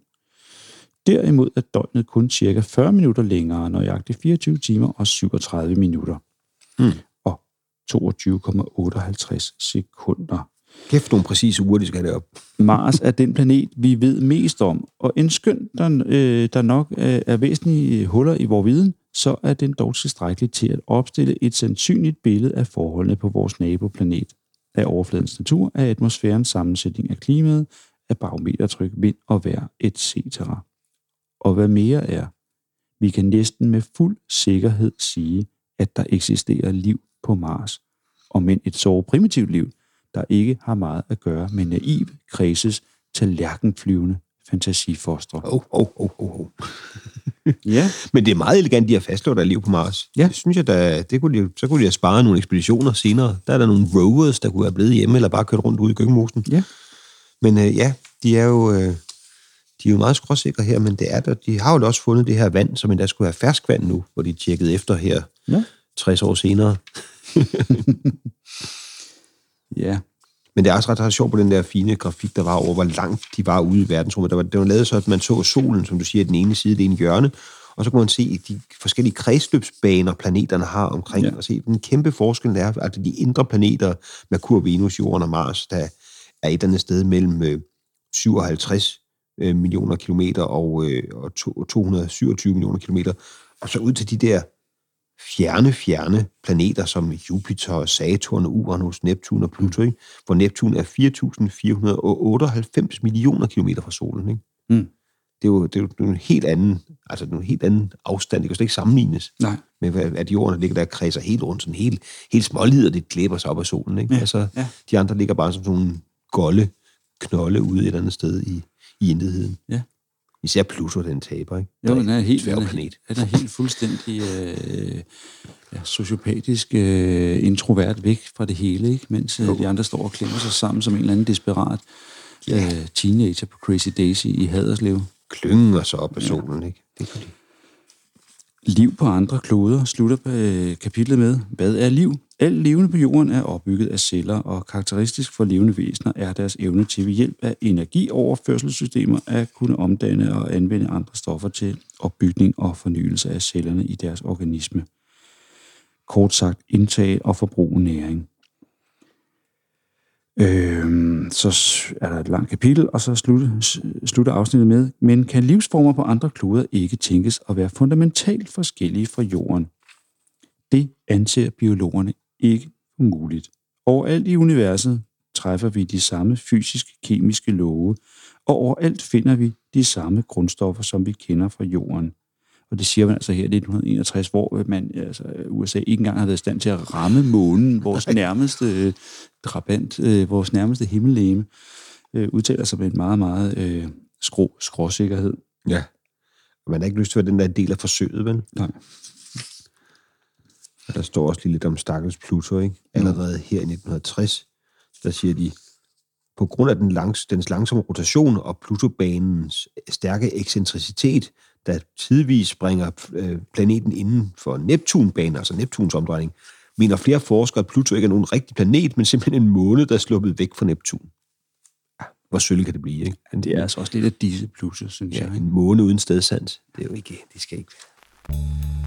Derimod er døgnet kun cirka fyrre minutter længere, nøjagtigt fireogtyve timer og syvogtredive minutter. Mm. Og toogtyve komma otteoghalvtreds sekunder. Kæft nogle præcise uger, de skal have det op. Mars er den planet, vi ved mest om, og en skøn, der, øh, der nok er, er væsentlige huller i vores viden, så er den dog tilstrækkeligt til at opstille et sandsynligt billede af forholdene på vores naboplanet, af overfladens natur, af atmosfærens sammensætning af klimaet, af barometertryk, vind og vejr, et cetera. Og hvad mere er, vi kan næsten med fuld sikkerhed sige, at der eksisterer liv på Mars, og men et så primitivt liv, der ikke har meget at gøre med naiv kredses tallerkenflyvende fantasifostre. Oh, oh, oh, oh, oh. Ja. Men det er meget elegant, de har fastslået, der er liv på Mars. Ja. Det synes jeg, der, det kunne de, så kunne de have sparet nogle ekspeditioner senere. Der er der nogle rovers, der kunne have blevet hjemme, eller bare kørt rundt ude i køkkenmosen. Ja. Men øh, ja, de er jo... Øh, De er jo meget skråsikre her, men det er der. De har jo også fundet det her vand, som endda skulle have ferskvand nu, hvor de tjekkede efter her ja. tres år senere. Ja. Men det er også ret, ret sjovt på den der fine grafik, der var over, hvor langt de var ude i verdensrummet. Der var, det var lavet så, at man så solen, som du siger, den ene side, det ene hjørne, og så kunne man se de forskellige kredsløbsbaner, planeterne har omkring, ja. Og se den kæmpe forskel, der er, altså de indre planeter, Merkur, Venus, Jorden og Mars, der er et eller andet sted mellem syvoghalvtreds millioner kilometer og, øh, og to hundrede og syvogtyve millioner kilometer, og så ud til de der fjerne, fjerne planeter som Jupiter, Saturn, Uranus, Neptun og Pluto, ikke? Hvor Neptun er fire tusind fire hundrede og otteoghalvfems millioner kilometer fra solen. Ikke? Mm. Det er jo, det er jo en helt anden, altså en helt anden afstand. Det kan slet ikke sammenlignes. Nej. Med at jorden der ligger der og kredser helt rundt, sådan helt, helt smålider, det klæber sig op af solen. Ikke? Ja. Altså, ja. De andre ligger bare som sådan nogle golde knolde ude et eller andet sted i i intetheden. Ja. Især Pluto, den taber, ikke? Jo, den er helt, den er, helt, den er helt fuldstændig øh, ja, sociopatisk øh, introvert væk fra det hele, ikke? Mens øh, de andre står og klemmer sig sammen som en eller anden desperat ja. øh, teenager på Crazy Daisy i Haderslev. Klynger sig op af solen, ja. Ikke? Det kan de. Liv på andre kloder slutter øh, kapitlet med, hvad er liv? Alt levende på jorden er opbygget af celler, og karakteristisk for levende væsener er deres evne til ved hjælp af energioverførselssystemer at kunne omdanne og anvende andre stoffer til opbygning og fornyelse af cellerne i deres organisme. Kort sagt, indtage og forbruge næring. Øhm, så er der et langt kapitel, og så slutter, slutter afsnittet med, men kan livsformer på andre kloder ikke tænkes at være fundamentalt forskellige fra jorden? Det anser biologerne ikke for muligt. Overalt i universet træffer vi de samme fysiske, kemiske love, og overalt finder vi de samme grundstoffer, som vi kender fra jorden. Og det siger man altså her i nitten enogtres, hvor man, altså, U S A ikke engang har været i stand til at ramme månen, vores nærmeste øh, drabant, øh, vores nærmeste himmellegeme, øh, udtaler sig med en meget, meget øh, skrå, skråsikkerhed. Ja, og man har ikke lyst til at være den der del af forsøget, vel? Nej. Og der står også lige lidt om stakkels Pluto, ikke? Allerede her i nitten tres, der siger de, på grund af den langs, dens langsomme rotation og Plutobanens stærke ekscentricitet, der tidvis bringer øh, planeten inden for Neptunbanen, altså Neptuns omdrejning, mener flere forskere, at Pluto ikke er nogen rigtig planet, men simpelthen en måne, der er sluppet væk fra Neptun. Ja, hvor sølv kan det blive, ikke? Men det er altså også lidt af disse Pluto, synes ja, jeg. En måne uden stedsans. Det er jo ikke, det skal ikke være.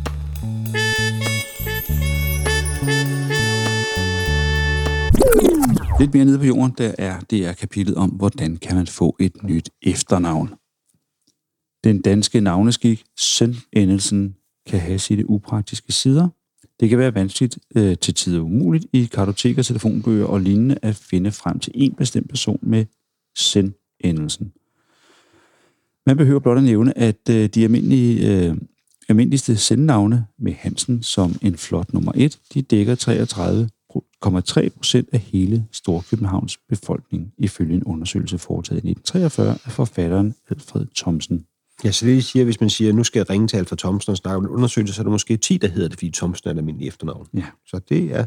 Lidt mere nede på jorden, der er, det er kapitlet om, hvordan kan man få et nyt efternavn. Den danske navneskik, sønendelsen, kan have sine upraktiske sider. Det kan være vanskeligt, øh, til tider umuligt, i kartoteker, telefonbøger og lignende at finde frem til en bestemt person med sønendelsen. Man behøver blot at nævne, at øh, de almindelige, øh, almindeligste sendnavne med Hansen som en flot nummer et, de dækker treogtredive komma tre procent af hele Storkøbenhavns befolkning, ifølge en undersøgelse foretaget i nitten treogfyrre af forfatteren Alfred Thomsen. Ja, så det siger, hvis man siger, at nu skal jeg ringe til Alfred Thomsen og snakke om en undersøgelse, så er der måske ti, der hedder det, fordi Thomsen er et almindeligt efternavn. Ja. Så det er...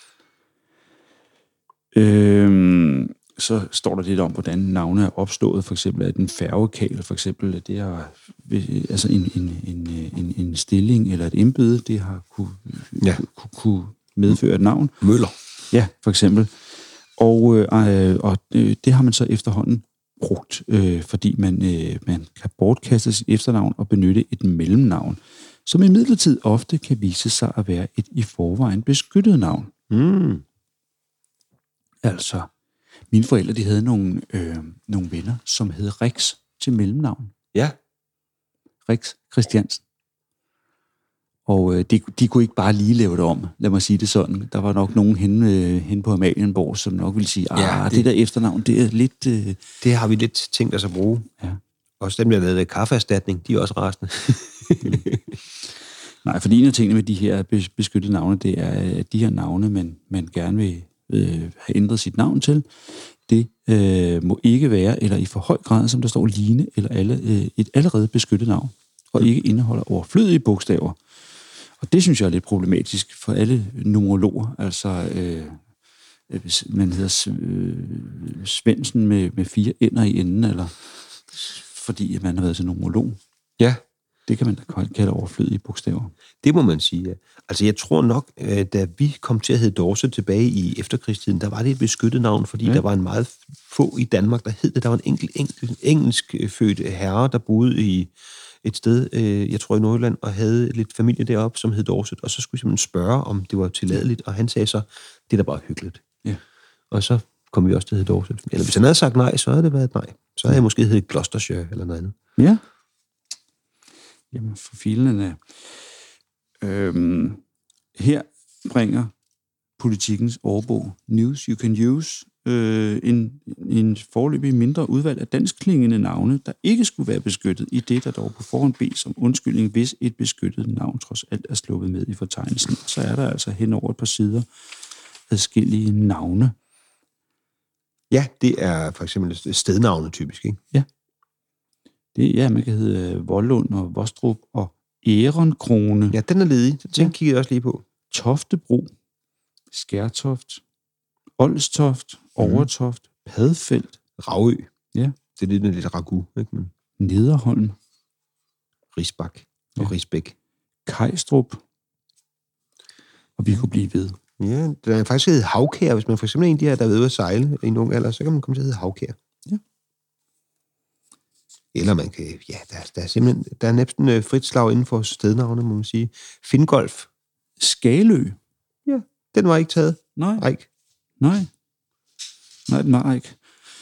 Øhm, så står der lidt om, hvordan navne er opstået. For eksempel at en færgekal, for eksempel, det har, altså en, en, en, en, en stilling eller et embede, det har kunne, ja. kunne, kunne medføre et navn. Møller. Ja, for eksempel. Og, øh, og øh, det har man så efterhånden brugt, øh, fordi man, øh, man kan bortkaste sit efternavn og benytte et mellemnavn, som imidlertid ofte kan vise sig at være et i forvejen beskyttet navn. Mm. Altså, mine forældre, de havde nogle, øh, nogle venner, som hed Rex til mellemnavn. Ja. Rex Christiansen. Og øh, de, de kunne ikke bare lige lave det om, lad mig sige det sådan. Der var nok nogen henne, øh, henne på Amalienborg, som nok ville sige, ah, ja, det, det der efternavn, det er lidt... Øh... Det har vi lidt tænkt os at bruge. Ja. Også dem, der lavede kaffeerstatning, de er også rasende. Nej, for en af tingene med de her beskyttede navne, det er, at de her navne, man, man gerne vil, øh, have ændret sit navn til. Det øh, må ikke være, eller i for høj grad, som der står, ligne eller alle, øh, et allerede beskyttet navn, og ikke indeholder overflødige bogstaver. Og det synes jeg er lidt problematisk for alle numerologer. Altså, øh, man hedder øh, Svendsen med, med fire ender i enden, eller fordi man har været til numerolog. Ja. Det kan man da kalde overflødige bogstaver. Det må man sige, ja. Altså, jeg tror nok, da vi kom til at hedde Dorset tilbage i efterkrigstiden, der var det et beskyttet navn, fordi ja. der var en meget få i Danmark, der hed det. Der var en enkelt, enkelt engelsk født herre, der boede i et sted, jeg tror i Nordjylland, og havde lidt familie deroppe, som hed Dorset. Og så skulle jeg simpelthen spørge, om det var tilladeligt, og han sagde så, det er da bare hyggeligt. Ja. Og så kom vi også til at hedde Dorset. Eller hvis han havde sagt nej, så havde det været nej. Så havde jeg måske heddet Gloucestershire eller noget andet. Ja. Jamen, for filen af. Øhm, her bringer Politikens årbog News You Can Use øh, en, en foreløbig mindre udvalg af danskklingende navne, der ikke skulle være beskyttet, i det, der dog på forhånd bedes som undskyldning, hvis et beskyttet navn trods alt er sluppet med i fortegnelsen. Så er der altså hen over et par sider adskillige navne. Ja, det er for eksempel stednavne typisk, ikke? Ja. Det, ja, man kan hedde Vollund og Vostrup og Ærenkrone. Ja, den er ledig. Den ja. kigger jeg også lige på. Toftebro, Skærtoft, Olstoft, Overtoft, mm. Padfeldt. Ravø. Ja. Det er lidt en lidt ragu, ikke? Men... Nederholm. Risbak og ja. Risbæk. Kejstrup. Og vi kunne blive ved. Ja, der er faktisk hedder Havkær. Hvis man for eksempel er en af de her, der er ved at sejle i en ung alder, så kan man komme til at hedde Havkær. Ja. Eller man kan, ja, der, der er simpelthen, der er næsten uh, frit slag inden for stednavne, må man sige. Fingolf. Skalø. Ja, den var ikke taget. Nej. Eik. Nej. Nej, den var ikke.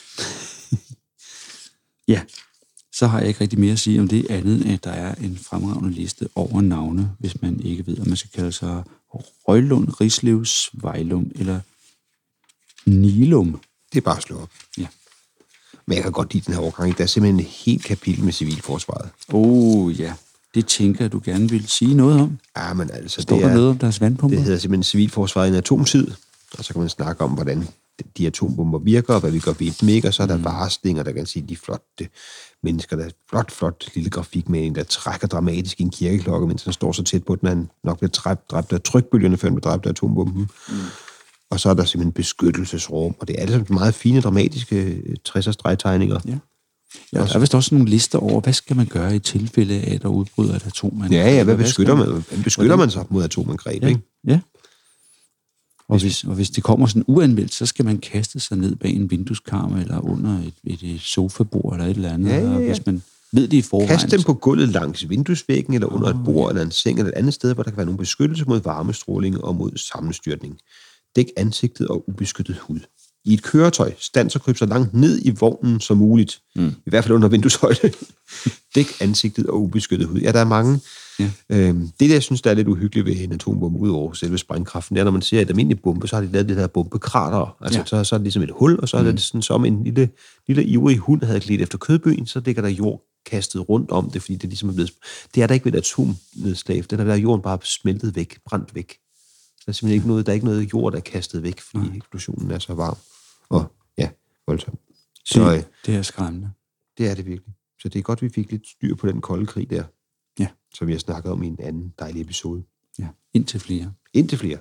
Ja, så har jeg ikke rigtig mere at sige om det andet, end at der er en fremragende liste over navne, hvis man ikke ved, om man skal kalde sig Røglund, Rislev, Svejlum eller Nilum. Det er bare at slå op. Ja. Men jeg kan godt lide den her overgang. Der er simpelthen et helt kapitel med civilforsvaret. Åh, oh, ja. Det tænker jeg, du gerne vil sige noget om. Ja, men altså... Står det der er, noget om deres vandpumper? Det hedder simpelthen civilforsvaret i en atomtid. Og så kan man snakke om, hvordan de atombomber virker, og hvad vi gør ved et mega. Så er der mm. varslinger, der kan sige, de flotte mennesker, der er flot, flot lille grafik med en, der trækker dramatisk i en kirkeklokke, mens han står så tæt på, at man nok bliver dræbt, dræbt af trykbølgerne, før han bliver dræbt af atombomben. Mm. Og så er der simpelthen beskyttelsesrum, og det er alle meget fine, dramatiske tresser-stregtegninger. Ja. Ja, der er vist også nogle lister over, hvad skal man gøre i tilfælde af, at der udbryder et atomangreb? Ja, ja, hvad beskytter man? Hvad beskytter man sig mod atomangreb, ja, ikke? Ja. Og hvis, og hvis det kommer sådan uanmeldt, så skal man kaste sig ned bag en vindueskarm, eller under et, et, et sofabord, eller et eller andet. Ja, ja, ja. Og hvis man ved det i forvejen... Kast dem på gulvet langs vinduesvæggen, eller under oh, et bord, ja. eller en seng, eller et andet sted, hvor der kan være nogen beskyttelse mod varmestråling og mod sammenstyrtning. Dæk ansigtet og ubeskyttet hud. I et køretøj, stand så kryb så langt ned i vognen som muligt. Mm. I hvert fald under vindueshøjde. Dæk ansigtet og ubeskyttet hud. Ja, der er mange. Ja. Øhm, det, der jeg synes, der er lidt uhyggeligt ved en atombombe, ud over selve sprængkraften, det er, når man ser et almindeligt bombe, så har de lavet det der bombekrater. Altså, ja. så, så er det ligesom et hul, og så er det mm. sådan, som en lille, lille ivrig hund havde klædt efter kødbyen, så ligger der jord kastet rundt om det, fordi det ligesom er blevet... Det er der ikke ved et atomnedslag. Det er der jorden bare smeltet væk, brændt væk. Der er simpelthen ikke noget, der er ikke noget jord, der er kastet væk, fordi Nej. eksplosionen er så varm. Og ja, voldsomt. Så det, det er skræmmende. Det er det virkelig. Så det er godt, vi fik lidt styr på den kolde krig der. Ja. Som vi har snakket om i en anden dejlig episode. Ja, indtil flere. Indtil flere.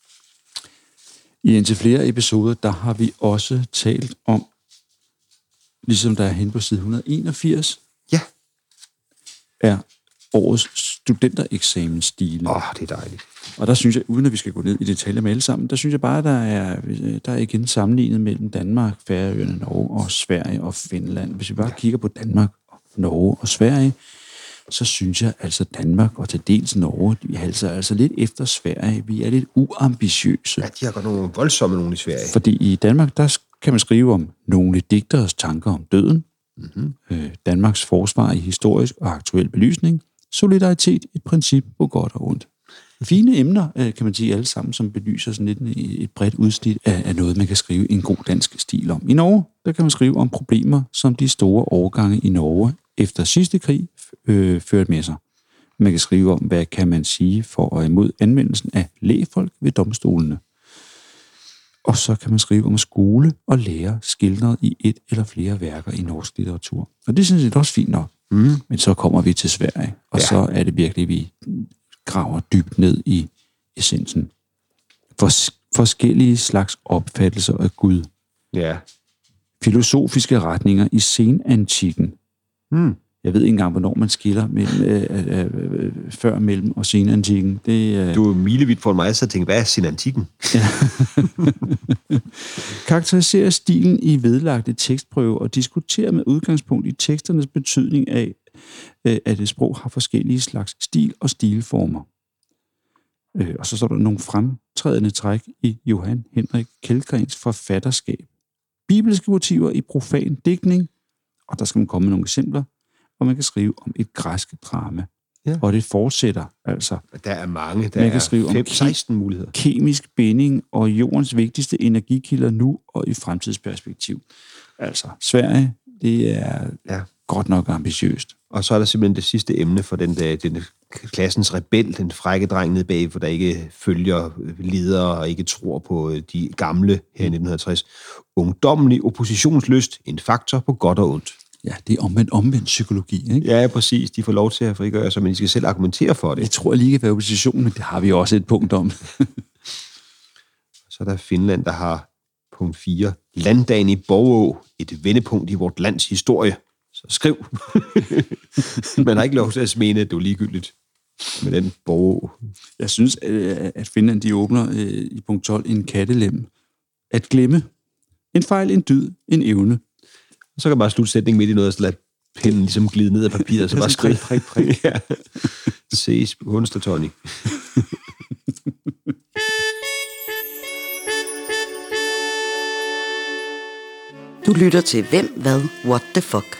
I indtil flere episoder, der har vi også talt om, ligesom der er hen på side et hundrede og enogfirs, ja. er årets studentereksamensstile. Åh, oh, det er dejligt. Og der synes jeg, uden at vi skal gå ned i detaljer med alle sammen, der synes jeg bare, der er, der er igen sammenlignet mellem Danmark, Færøerne, Norge og Sverige og Finland. Hvis vi bare ja. kigger på Danmark, Norge og Sverige, så synes jeg altså Danmark og til dels Norge, vi er altså, altså lidt efter Sverige. Vi er lidt uambitiøse. Ja, de har godt nogle voldsomme nogle i Sverige. Fordi i Danmark, der kan man skrive om nogle digteres tanker om døden, mm-hmm. øh, Danmarks forsvar i historisk og aktuel belysning, solidaritet, et princip på godt og ondt. Fine emner, kan man sige, alle sammen, som belyser sådan lidt et bredt udsnit af noget, man kan skrive i en god dansk stil om. I Norge, der kan man skrive om problemer, som de store årgange i Norge efter sidste krig øh, førte med sig. Man kan skrive om, hvad kan man sige for og imod anvendelsen af lægfolk ved domstolene. Og så kan man skrive om skole og lære skildret i et eller flere værker i norsk litteratur. Og det synes jeg også fint nok. Mm. Men så kommer vi til Sverige, og Ja. så er det virkelig, vi graver dybt ned i essensen. Fors- forskellige slags opfattelser af Gud. Ja. Filosofiske retninger i senantikken. Mm. Jeg ved ikke engang, hvornår man skiller mellem, øh, øh, øh, før, mellem og senantikken. Det, øh, Du er milevidt for mig, så jeg tænkte, hvad er senantikken? karakteriserer stilen i vedlagte tekstprøve og diskuterer med udgangspunkt i teksternes betydning af, øh, at et sprog har forskellige slags stil og stilformer. Øh, og så står der nogle fremtrædende træk i Johan Henrik Kjeldgrens forfatterskab. Bibelske motiver i profan digtning, og der skal man komme med nogle eksempler, og man kan skrive om et græsk drama. Ja. Og det fortsætter altså. Der er mange. Der Man kan er skrive om fem, ke- seksten muligheder. Kemisk binding og jordens vigtigste energikilder nu og i fremtidsperspektiv. Altså, Sverige, det er Ja. godt nok ambitiøst. Og så er der simpelthen det sidste emne for den, der, den klassens rebel, den frække dreng nede bag, for der ikke følger ledere og ikke tror på de gamle her i nitten halvtreds. Ungdommelig oppositionslyst, en faktor på godt og ondt. Ja, det er omvendt omvendt psykologi, ikke? Ja, præcis. De får lov til at frigøre sig, men de skal selv argumentere for det. Jeg tror lige kan være opposition, men det har vi også et punkt om. Så er der Finland, der har punkt fire. Landdagen i Borgå, et vendepunkt i vort lands historie. Så skriv. Man har ikke lov til at mene, at det er ligegyldigt med den Borgå. Jeg synes, at Finland de åbner i punkt tolv en kattelem. At glemme. En fejl, en dyd, en evne. Og så kan man bare slutte sætningen midt i noget, og så lade pinden ligesom glide ned af papiret, så bare skrive. Prik, prik. Ja. Ses på onsdag, Tony. Du lytter til Hvem, Hvad, What the Fuck.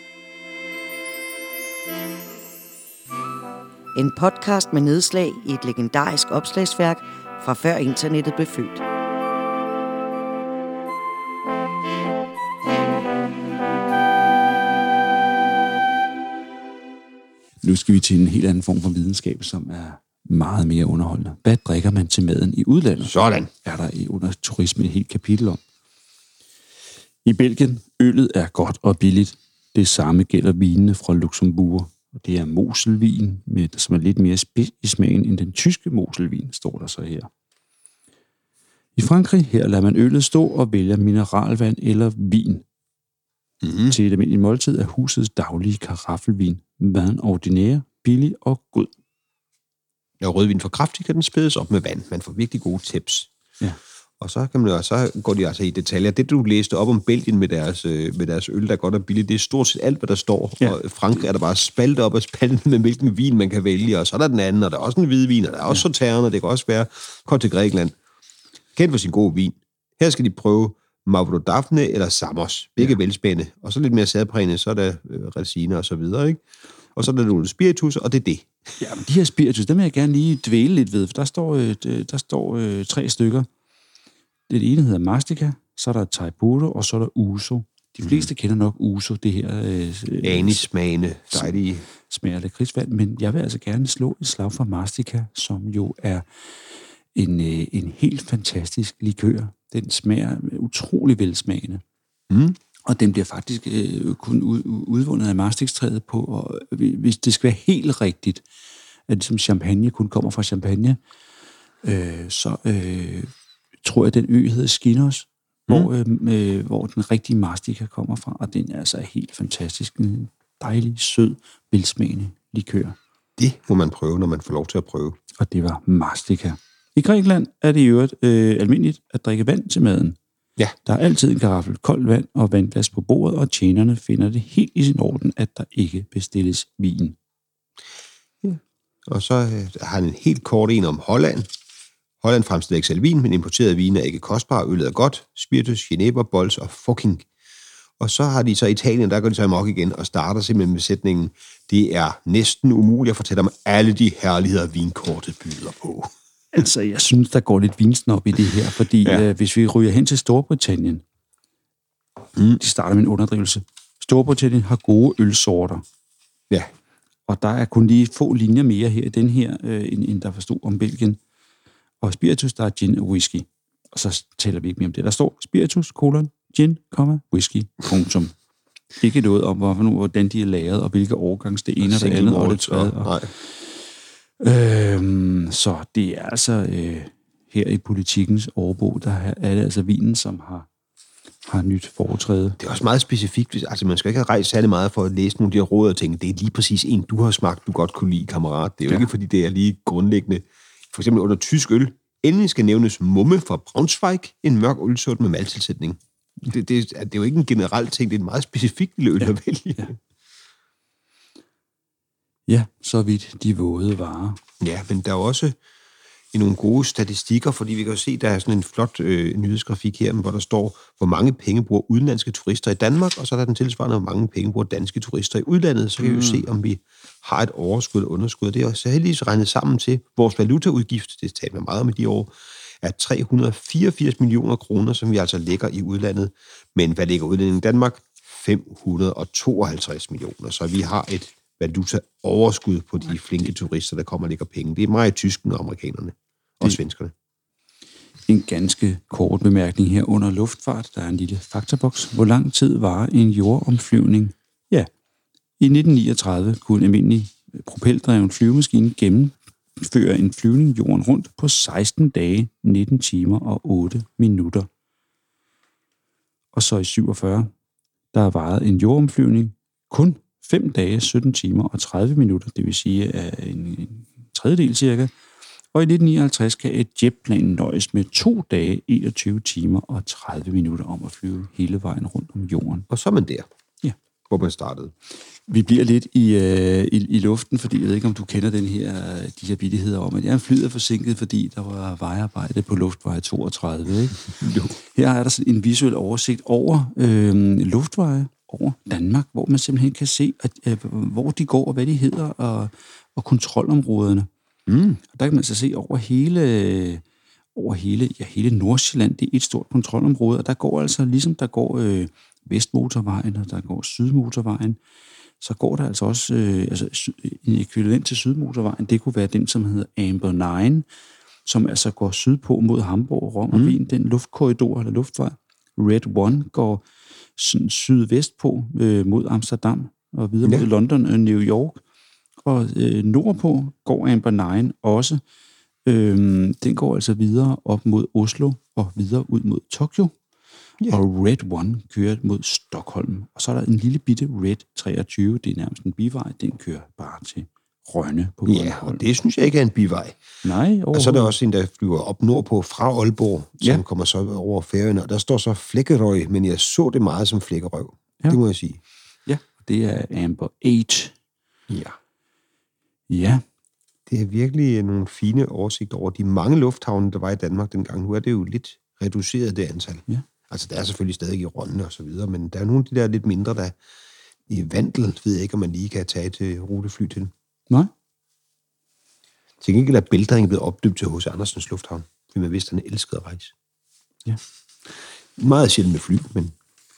En podcast med nedslag i et legendarisk opslagsværk fra før internettet blev født. Nu skal vi til en helt anden form for videnskab, som er meget mere underholdende. Hvad drikker man til maden i udlandet? Sådan. Er der i under turisme et helt kapitel om. I Belgien, øllet er godt og billigt. Det samme gælder vinene fra Luxembourg. Det er moselvin, med, som er lidt mere spids i smagen end den tyske moselvin, står der så her. I Frankrig, her lader man øllet stå og vælger mineralvand eller vin. Mm-hmm. Til et almindeligt måltid er husets daglige karaffelvin. Vin ordinaire, billig og god. Når rødvin for kraftig, kan den spædes op med vand. Man får virkelig gode tips. Ja. Og så, kan man jo, så går de altså i detaljer. Det, du læste op om Belgien med deres, med deres øl, der er godt og billigt, det er stort set alt, hvad der står. Ja. Og Frankrig er der bare spaltet op og spaltet med, hvilken vin man kan vælge. Og så er der den anden, og der er også en hvidvin, og der er også Sauterne, og det kan også være kom til Grækenland. Kendt for sin gode vin. Her skal de prøve Mauro Daphne eller Samos. Begge ja. Velspændende. Og så lidt mere særprægende, så er der øh, resiner og så videre, ikke? Og så er der nogle spiritus, og det er det. Ja, men de her spiritus, dem vil jeg gerne lige dvæle lidt ved, for der står, øh, der står øh, tre stykker. Det ene hedder Mastika, så er der Taipuro, og så er der Uso. De fleste mm. kender nok Uso, det her... Øh, Anismagende, dejlige... Smager lakridsvand, men jeg vil altså gerne slå et slag for Mastika, som jo er en, øh, en helt fantastisk likør. Den smager utrolig velsmagende. Mm. Og den bliver faktisk øh, kun ud, udvundet af mastikstræet på, og hvis det skal være helt rigtigt, at ligesom champagne kun kommer fra Champagne, øh, så øh, tror jeg, at den ø hedder Skinos, mm. hvor, øh, hvor den rigtige mastika kommer fra, og den er altså helt fantastisk. En dejlig, sød, velsmagende likør. Det må man prøve, når man får lov til at prøve. Og det var mastika. I Grækenland er det i øvrigt øh, almindeligt at drikke vand til maden. Ja. Der er altid en karaffel koldt vand og vandglas på bordet, og tjenerne finder det helt i sin orden, at der ikke bestilles vin. Ja. Og så øh, har han en helt kort en om Holland. Holland fremstiller ikke selv vin, men importerede vin er ikke kostbar. Øllet er godt. Spiritus, Genever, Bols og fucking. Og så har de så Italien, der går de så amok igen og starter simpelthen med sætningen: det er næsten umuligt at fortælle om alle de herligheder, vinkortet byder på. Altså, jeg synes, der går lidt vinsnop i det her, fordi ja. øh, hvis vi ryger hen til Storbritannien, mm. de starter med en underdrivelse. Storbritannien har gode ølsorter. Ja. Og der er kun lige få linjer mere her i den her, øh, end, end der forstod om Belgien. Og spiritus, der er gin og whisky. Og så tæller vi ikke mere om det. Der står spiritus, kolon, gin, komma, whisky, punktum. Ikke noget om, hvorfor, hvordan de er lavet, og hvilke årgangs det ene og det andet, og det tredje. Og, øhm, så det er altså øh, her i Politikens årbog, der er det altså vinen, som har, har nyt foretræde. Det er også meget specifikt. Altså, man skal ikke have rejst særlig meget for at læse nogle af de her råd og tænke, det er lige præcis en, du har smagt, du godt kunne lide, kammerat. Det er jo ja. ikke, fordi det er lige grundlæggende. For eksempel under tysk øl. Endelig skal nævnes Mumme fra Braunschweig, en mørk ølsort med malttilsætning. Det, det, det er jo ikke en generel ting, det er en meget specifik lille øl ja. at vælge. Ja. ja, så vidt de våde varer. Ja, men der er også i nogle gode statistikker, fordi vi kan jo se, der er sådan en flot øh, nyhedsgrafik her, hvor der står, hvor mange penge bruger udenlandske turister i Danmark, og så er der den tilsvarende, hvor mange penge bruger danske turister i udlandet. Så kan mm. vi jo se, om vi har et overskud eller underskud. Det er også heldigvis regnet sammen til vores valutaudgift, det tager vi meget om i de år, er tre hundrede og fireogfirs millioner kroner, som vi altså lægger i udlandet. Men hvad ligger udlandet i Danmark? fem hundrede og tooghalvtreds millioner. Så vi har et valutaoverskud på de flinke turister, der kommer og lægger penge. Det er meget tyskerne og amerikanerne og det, svenskerne. En ganske kort bemærkning her under luftfart. Der er en lille faktaboks. Hvor lang tid var en jordomflyvning? Ja, i nitten niogtredive kunne en almindelig propeldreven flyvemaskine gennemføre en flyvning jorden rundt på seksten dage, nitten timer og otte minutter. Og så i syvogfyrre, der har varet en jordomflyvning kun fem dage, sytten timer og tredive minutter, det vil sige af en, en tredjedel cirka. Og i nitten nioghalvtreds kan et jetplan nøjes med to dage, enogtyve timer og tredive minutter om at flyve hele vejen rundt om jorden. Og så er man der, ja. hvor man startede. Vi bliver lidt i, øh, i, i luften, fordi jeg ved ikke, om du kender den her, de her vittigheder om, at jeg flyet er forsinket, fordi der var vejarbejde på luftvej toogtredive. Ikke? Her er der sådan en visuel oversigt over øh, luftveje over Danmark, hvor man simpelthen kan se, at, øh, hvor de går og hvad de hedder, og, og kontrolområderne. Mm. Og der kan man så se over hele, over hele, ja, hele Nordsjælland, det er et stort kontrolområde, og der går altså, ligesom der går øh, Vestmotorvejen, og der går Sydmotorvejen, så går der altså også øh, altså, en ekvivalent til Sydmotorvejen. Det kunne være den, som hedder Amber ni, som altså går sydpå mod Hamburg, Rom og Wien, mm. den luftkorridor eller luftvej. Red One går sådan sydvest på øh, mod Amsterdam og videre ja. mod London og New York. Og øh, nordpå går Amber ni også. Øhm, den går altså videre op mod Oslo og videre ud mod Tokyo. Yeah. Og Red One kører mod Stockholm. Og så er der en lille bitte Red treogtyve, det er nærmest en bivej, den kører bare til Rønne på Bornholm. Ja, og det synes jeg ikke er en bivej. Nej, og så er der også en, der flyver op nordpå fra Aalborg, som ja. kommer så over Færøerne, og der står så Flækkerøy, men jeg så det meget som Flækkerøv. Ja. Det må jeg sige. Ja, det er Amber otte. Ja. Ja. Det er virkelig nogle fine oversigter over de mange lufthavne, der var i Danmark dengang. Nu er det jo lidt reduceret, det antal. Ja. Altså, der er selvfølgelig stadig i Rønne og så videre, men der er nogle af de der lidt mindre, der i Vandel, ved jeg ikke, om man lige kan tage til rutefly til. Nej. Til gengæld er Bæltring blevet opdøbt til H C Andersens Lufthavn, fordi man vidste, at han elskede at rejse. Ja. Meget sjældent med fly, men...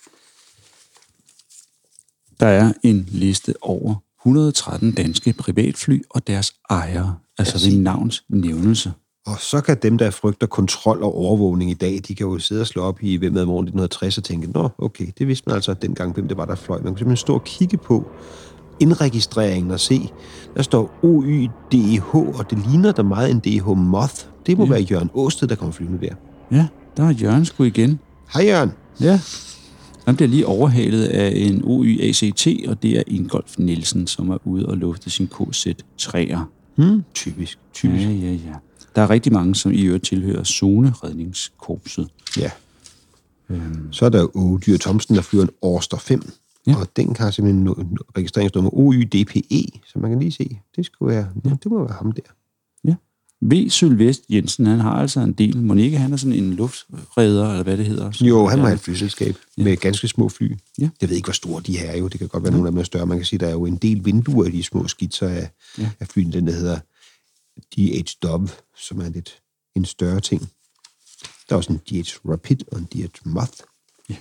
Der er en liste over et hundrede og tretten danske privatfly og deres ejere, altså ved navns nævnelse. Og så kan dem, der frygter kontrol og overvågning i dag, de kan jo sidde og slå op i hvem af morgen nitten tres og tænke, nå, okay, det vidste man altså dengang, hvem det var, der fløj. Man kan simpelthen stå og kigge på indregistreringen og se, der står O Y D E H, og det ligner der meget en D E H Moth. Det må ja. være Jørgen Åsted, der kommer flyvende der. Ja, der er Jørgen sgu igen. Hej Jørgen. Ja, han bliver lige overhalet af en O Y A C T, og det er Ingolf Nielsen, som er ude og lufte sin K Z tre'er. Hmm, typisk, typisk. Ja, ja, ja. Der er rigtig mange, som i øvrigt tilhører Zone-redningskorpset. Ja. Øhm. Så er der jo Dyr Thomsen, der flyver en Orster fem. Ja. Og den har simpelthen en registreringsnummer O Y D P E, så man kan lige se. Det skulle være, ja. det må være ham der. Ja. V. Sylvest Jensen, han har altså en del. Monique, han er sådan en luftredder, eller hvad det hedder. Så jo, han har et flyselskab ja. med ganske små fly. Ja. Jeg ved ikke, hvor store de her er jo. Det kan godt være, ja. nogle af dem er større. Man kan sige, der er jo en del vinduer i de små skitser af, ja. af flyen. Den, der hedder D H Dove, som er lidt en større ting. Der er også en D H Rapid og en D H Moth. Ja.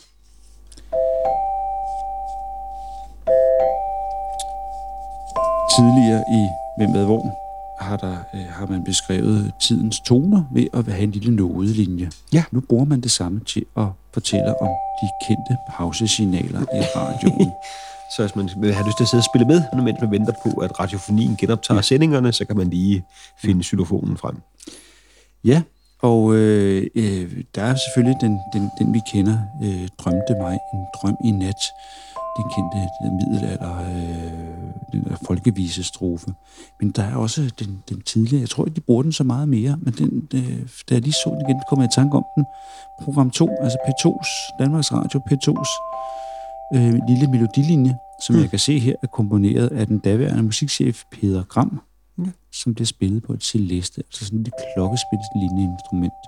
Tidligere i Hvem ved hvor har, der, øh, har man beskrevet tidens toner ved at have en lille nodelinje. Ja. Nu bruger man det samme til at fortælle om de kendte pausesignaler i radioen. Så hvis man vil have lyst til at sidde og spille med, mens man venter på, at radiofonien genoptager ja. sendingerne, så kan man lige finde xylofonen frem. Ja, og øh, øh, der er selvfølgelig den, den, den vi kender, øh, drømte mig en drøm i nat. Den kendte den middelalder, øh, den der folkevisestrofe. Men der er også den, den tidligere, jeg tror ikke, de bruger den så meget mere, men den, øh, da jeg lige så den igen, kom jeg i tanke om den. Program to, altså P to's, Danmarks Radio, P to's øh, lille melodilinje, som mm. jeg kan se her, er komponeret af den daværende musikchef Peder Gram, mm. som bliver spillet på et celeste, altså sådan et klokkespilslignende instrument.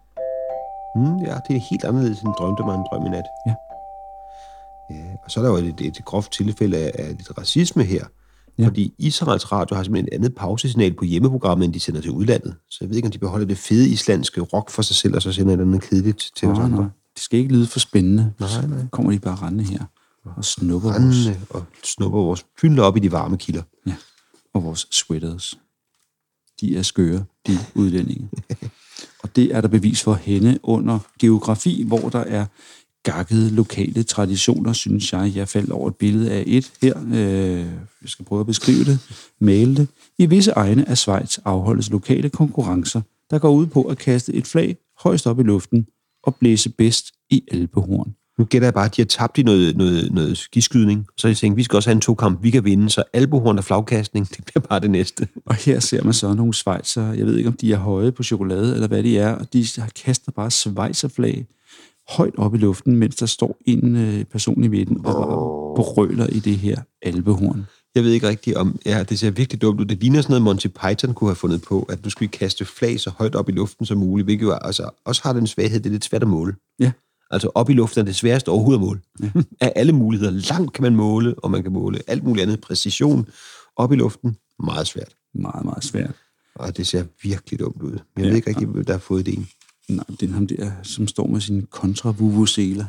Mm, ja, det er helt anderledes end drømte mig en drøm i nat. Ja. Ja, og så er der jo et, et groft tilfælde af, af lidt racisme her, ja. Fordi Israels Radio har simpelthen et andet pausesignal på hjemmeprogrammet, end de sender til udlandet. Så jeg ved ikke, om de beholder det fede islandske rock for sig selv, og så sender et andet kedeligt til os andre. Det skal ikke lyde for spændende. Nej, nej. Kommer de bare rende her og snupper rende vores... og snupper vores fylder op i de varme kilder. Ja, og vores sweaters. De er skøre, de udlændinge. Og det er der bevis for henne under geografi, hvor der er gakkede lokale traditioner, synes jeg. Jeg faldt over et billede af et her. Øh, jeg skal prøve at beskrive det, male det. I visse egne af Schweiz afholdes lokale konkurrencer, der går ud på at kaste et flag højst op i luften og blæse bedst i alpehorn. Nu gætter jeg bare, at de har tabt i noget, noget, noget skiskydning. Så jeg tænkte, vi skal også have en to-kamp, vi kan vinde. Så alpehorn og flagkastning, det bliver bare det næste. Og her ser man så nogle schweizer. Jeg ved ikke, om de er høje på chokolade, eller hvad de er. Og de kaster bare schweizerflag højt op i luften, mens der står en øh, person i midten og brøler i det her alpehorn. Jeg ved ikke rigtigt om... Ja, det ser virkelig dumt ud. Det ligner sådan noget, Monty Python kunne have fundet på, at nu skal vi kaste flag så højt op i luften som muligt, hvilket jo altså, også har den svaghed, det er lidt svært at måle. Ja. Altså op i luften er det sværeste overhovedet at måle. Ja. Af alle muligheder. Langt kan man måle, og man kan måle alt muligt andet. Præcision op i luften, meget svært. Meget, meget svært. Og det ser virkelig dumt ud. Jeg ja. ved ikke rigtig, der har fået idéen. Nej, det er ham der, som står med sine kontra-vuvuzela.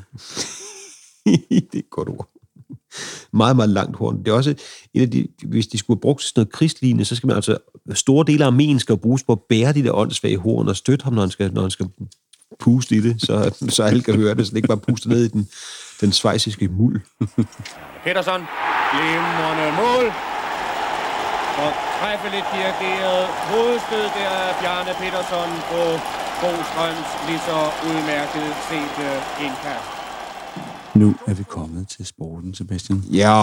Det er et godt ord. Meget, meget langt horn. Det er også en af de, hvis de skulle have brugt sådan noget krigslignende, så skal man altså, store dele af armeen skal bruges på at bære de der åndssvage horn og støtte ham, når han skal, når han skal puste i det, så, så alle kan høre det, så det ikke bare puster ned i den, den schweiziske muld. Peterson, glimrende mål. Og træffeligt dirigeret hovedstød der af Bjarne Peterson på Bostrøms lige så udmærket set indkast. Nu er vi kommet til sporten, Sebastian. Ja.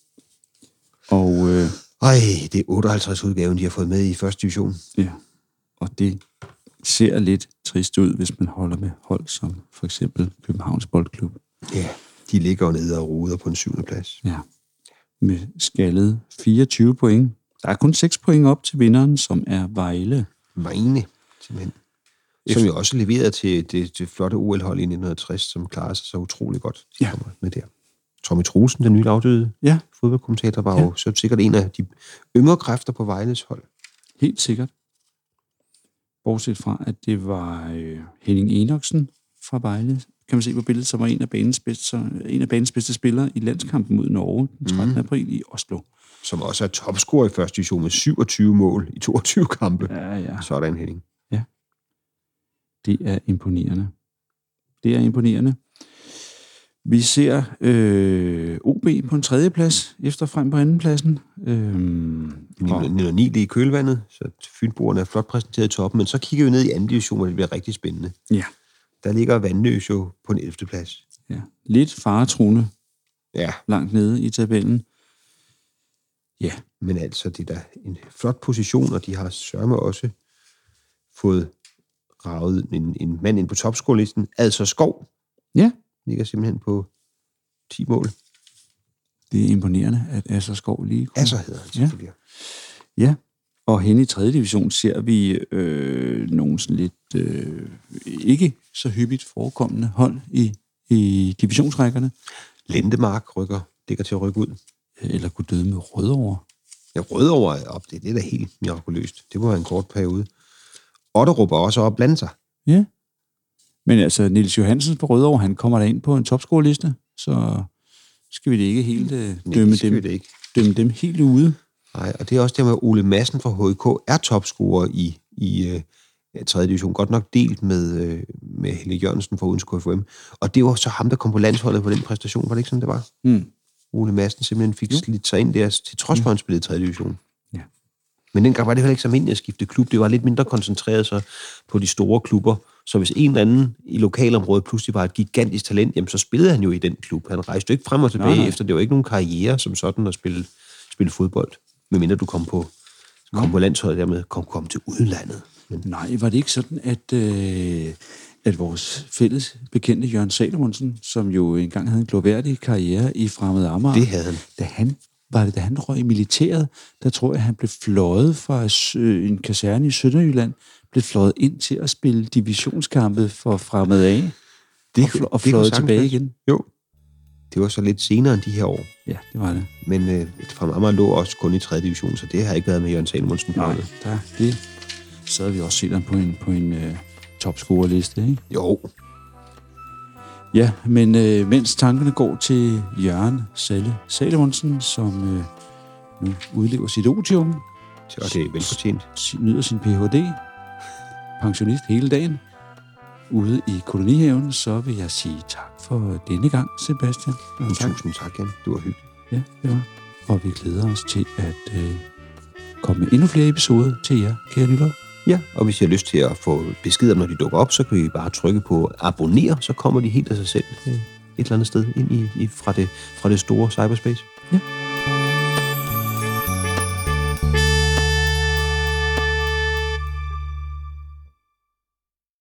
Og... Øh, Ej, det er otteoghalvtreds udgaven, de har fået med i første division. Ja, og det ser lidt trist ud, hvis man holder med hold som for eksempel Københavns Boldklub. Ja, de ligger jo nede og ruder på en syvende plads. Ja, med skaldet fireogtyve point. Der er kun seks point op til vinderen, som er Vejle. Vejle, simpelthen. Som jo også leverede til det, det flotte O L-hold i nitten tres, som klarer sig så utrolig godt. De ja. Med der. Tommy Troelsen, den nye afdøde ja. fodboldkommentator, var ja. jo så sikkert en af de yngre kræfter på Vejles hold. Helt sikkert. Bortset fra, at det var øh, Henning Enoksen fra Vejle, kan man se på billedet, som var en af banens bedste, en af banens bedste spillere i landskampen mod Norge den trettende Mm. april i Oslo. Som også er topscorer i første division med syvogtyve mål i toogtyve kampe. Ja, ja. Sådan, Henning. Ja. Det er imponerende. Det er imponerende. Vi ser øh, O B på en tredje plads, efter frem på anden pladsen. Øhm, nitten ni lige i kølvandet, så Fynboerne er flot præsenteret i toppen, men så kigger vi ned i anden division, hvor det bliver rigtig spændende. Ja. Der ligger Vandløs jo på en ellevte plads. Ja. Lidt faretruende. Ja. Langt nede i tabellen. Ja. Men altså, det er da en flot position, og de har sørme også fået raget en, en mand ind på topscorelisten, Altså Skov. Ja. Ligger simpelthen på ti mål. Det er imponerende, at Asser Skov lige kunne. Asser hedder han selvfølgelig. Ja. ja, og hen i tredje division ser vi øh, nogle sådan lidt øh, ikke så hyppigt forekommende hold i, i divisionsrækkerne. Lendemark rykker, ligger til at rykke ud. Eller kunne døde med Rødovre. Ja, Rødovre er op. Det, det er da helt mirakuløst. Det var en kort periode. Otterup er også op blande sig. Ja. Men altså, Niels Johansen på Rødovre, han kommer der ind på en topscoreliste, så skal vi det ikke helt øh, dømme, dem, det ikke. dømme dem helt ude. Nej, og det er også der med, at Ole Madsen fra H I K er topscorer i, i uh, tredje division. Godt nok delt med, uh, med Helle Jørgensen fra Odense K F U M. Og det var så ham, der kom på landsholdet på den præstation. Var det ikke sådan, det var? Mm. Ole Madsen simpelthen fik slidt sig ind der, til trods for, at han spillede i tredje division. Ja. Men dengang var det heller ikke så almindeligt at skifte klub. Det var lidt mindre koncentreret sig på de store klubber. Så hvis en eller anden i lokalområdet pludselig var et gigantisk talent, jamen så spillede han jo i den klub. Han rejste jo ikke frem og tilbage nej, nej. efter. Det var ikke nogen karriere som sådan at spille, spille fodbold. Medmindre du kom på, kom på landsholdet dermed, kom, kom til udlandet. Men... Nej, var det ikke sådan, at, øh, at vores fælles bekendte Jørgen Salomonsen, som jo engang havde en glorværdig karriere i Fremad Amager, det havde han. Da han var det, da han røg i militæret, der tror jeg, han blev fløjet fra en kaserne i Sønderjylland, blev fløjet ind til at spille divisionskampe for Fremad A, det, og, fl- og fløjet tilbage igen. Jo, det var så lidt senere end de her år. Ja, det var det. Men øh, Fremad Amager lå også kun i tredje division, så det har ikke været med Jørgen Salomonsen på. Nej, der, det så havde vi også set ham på en, på en uh, topscorerliste, ikke? Jo. Ja, men øh, mens tankerne går til Jørgen Salle Salomonsen, som øh, nu udlever sit otium, og det er velfortjent, nyder sin P H D, pensionist hele dagen, ude i kolonihaven, så vil jeg sige tak for denne gang, Sebastian. Og tak. Tusind tak, Jan. Det var hyggeligt. Ja, det var. Og vi glæder os til at øh, komme med endnu flere episoder til jer, kære lyttere. Ja, og hvis I har lyst til at få beskeder, når de dukker op, så kan I bare trykke på abonner, så kommer de helt af sig selv et eller andet sted ind i, i fra, det, fra det store cyberspace. Ja.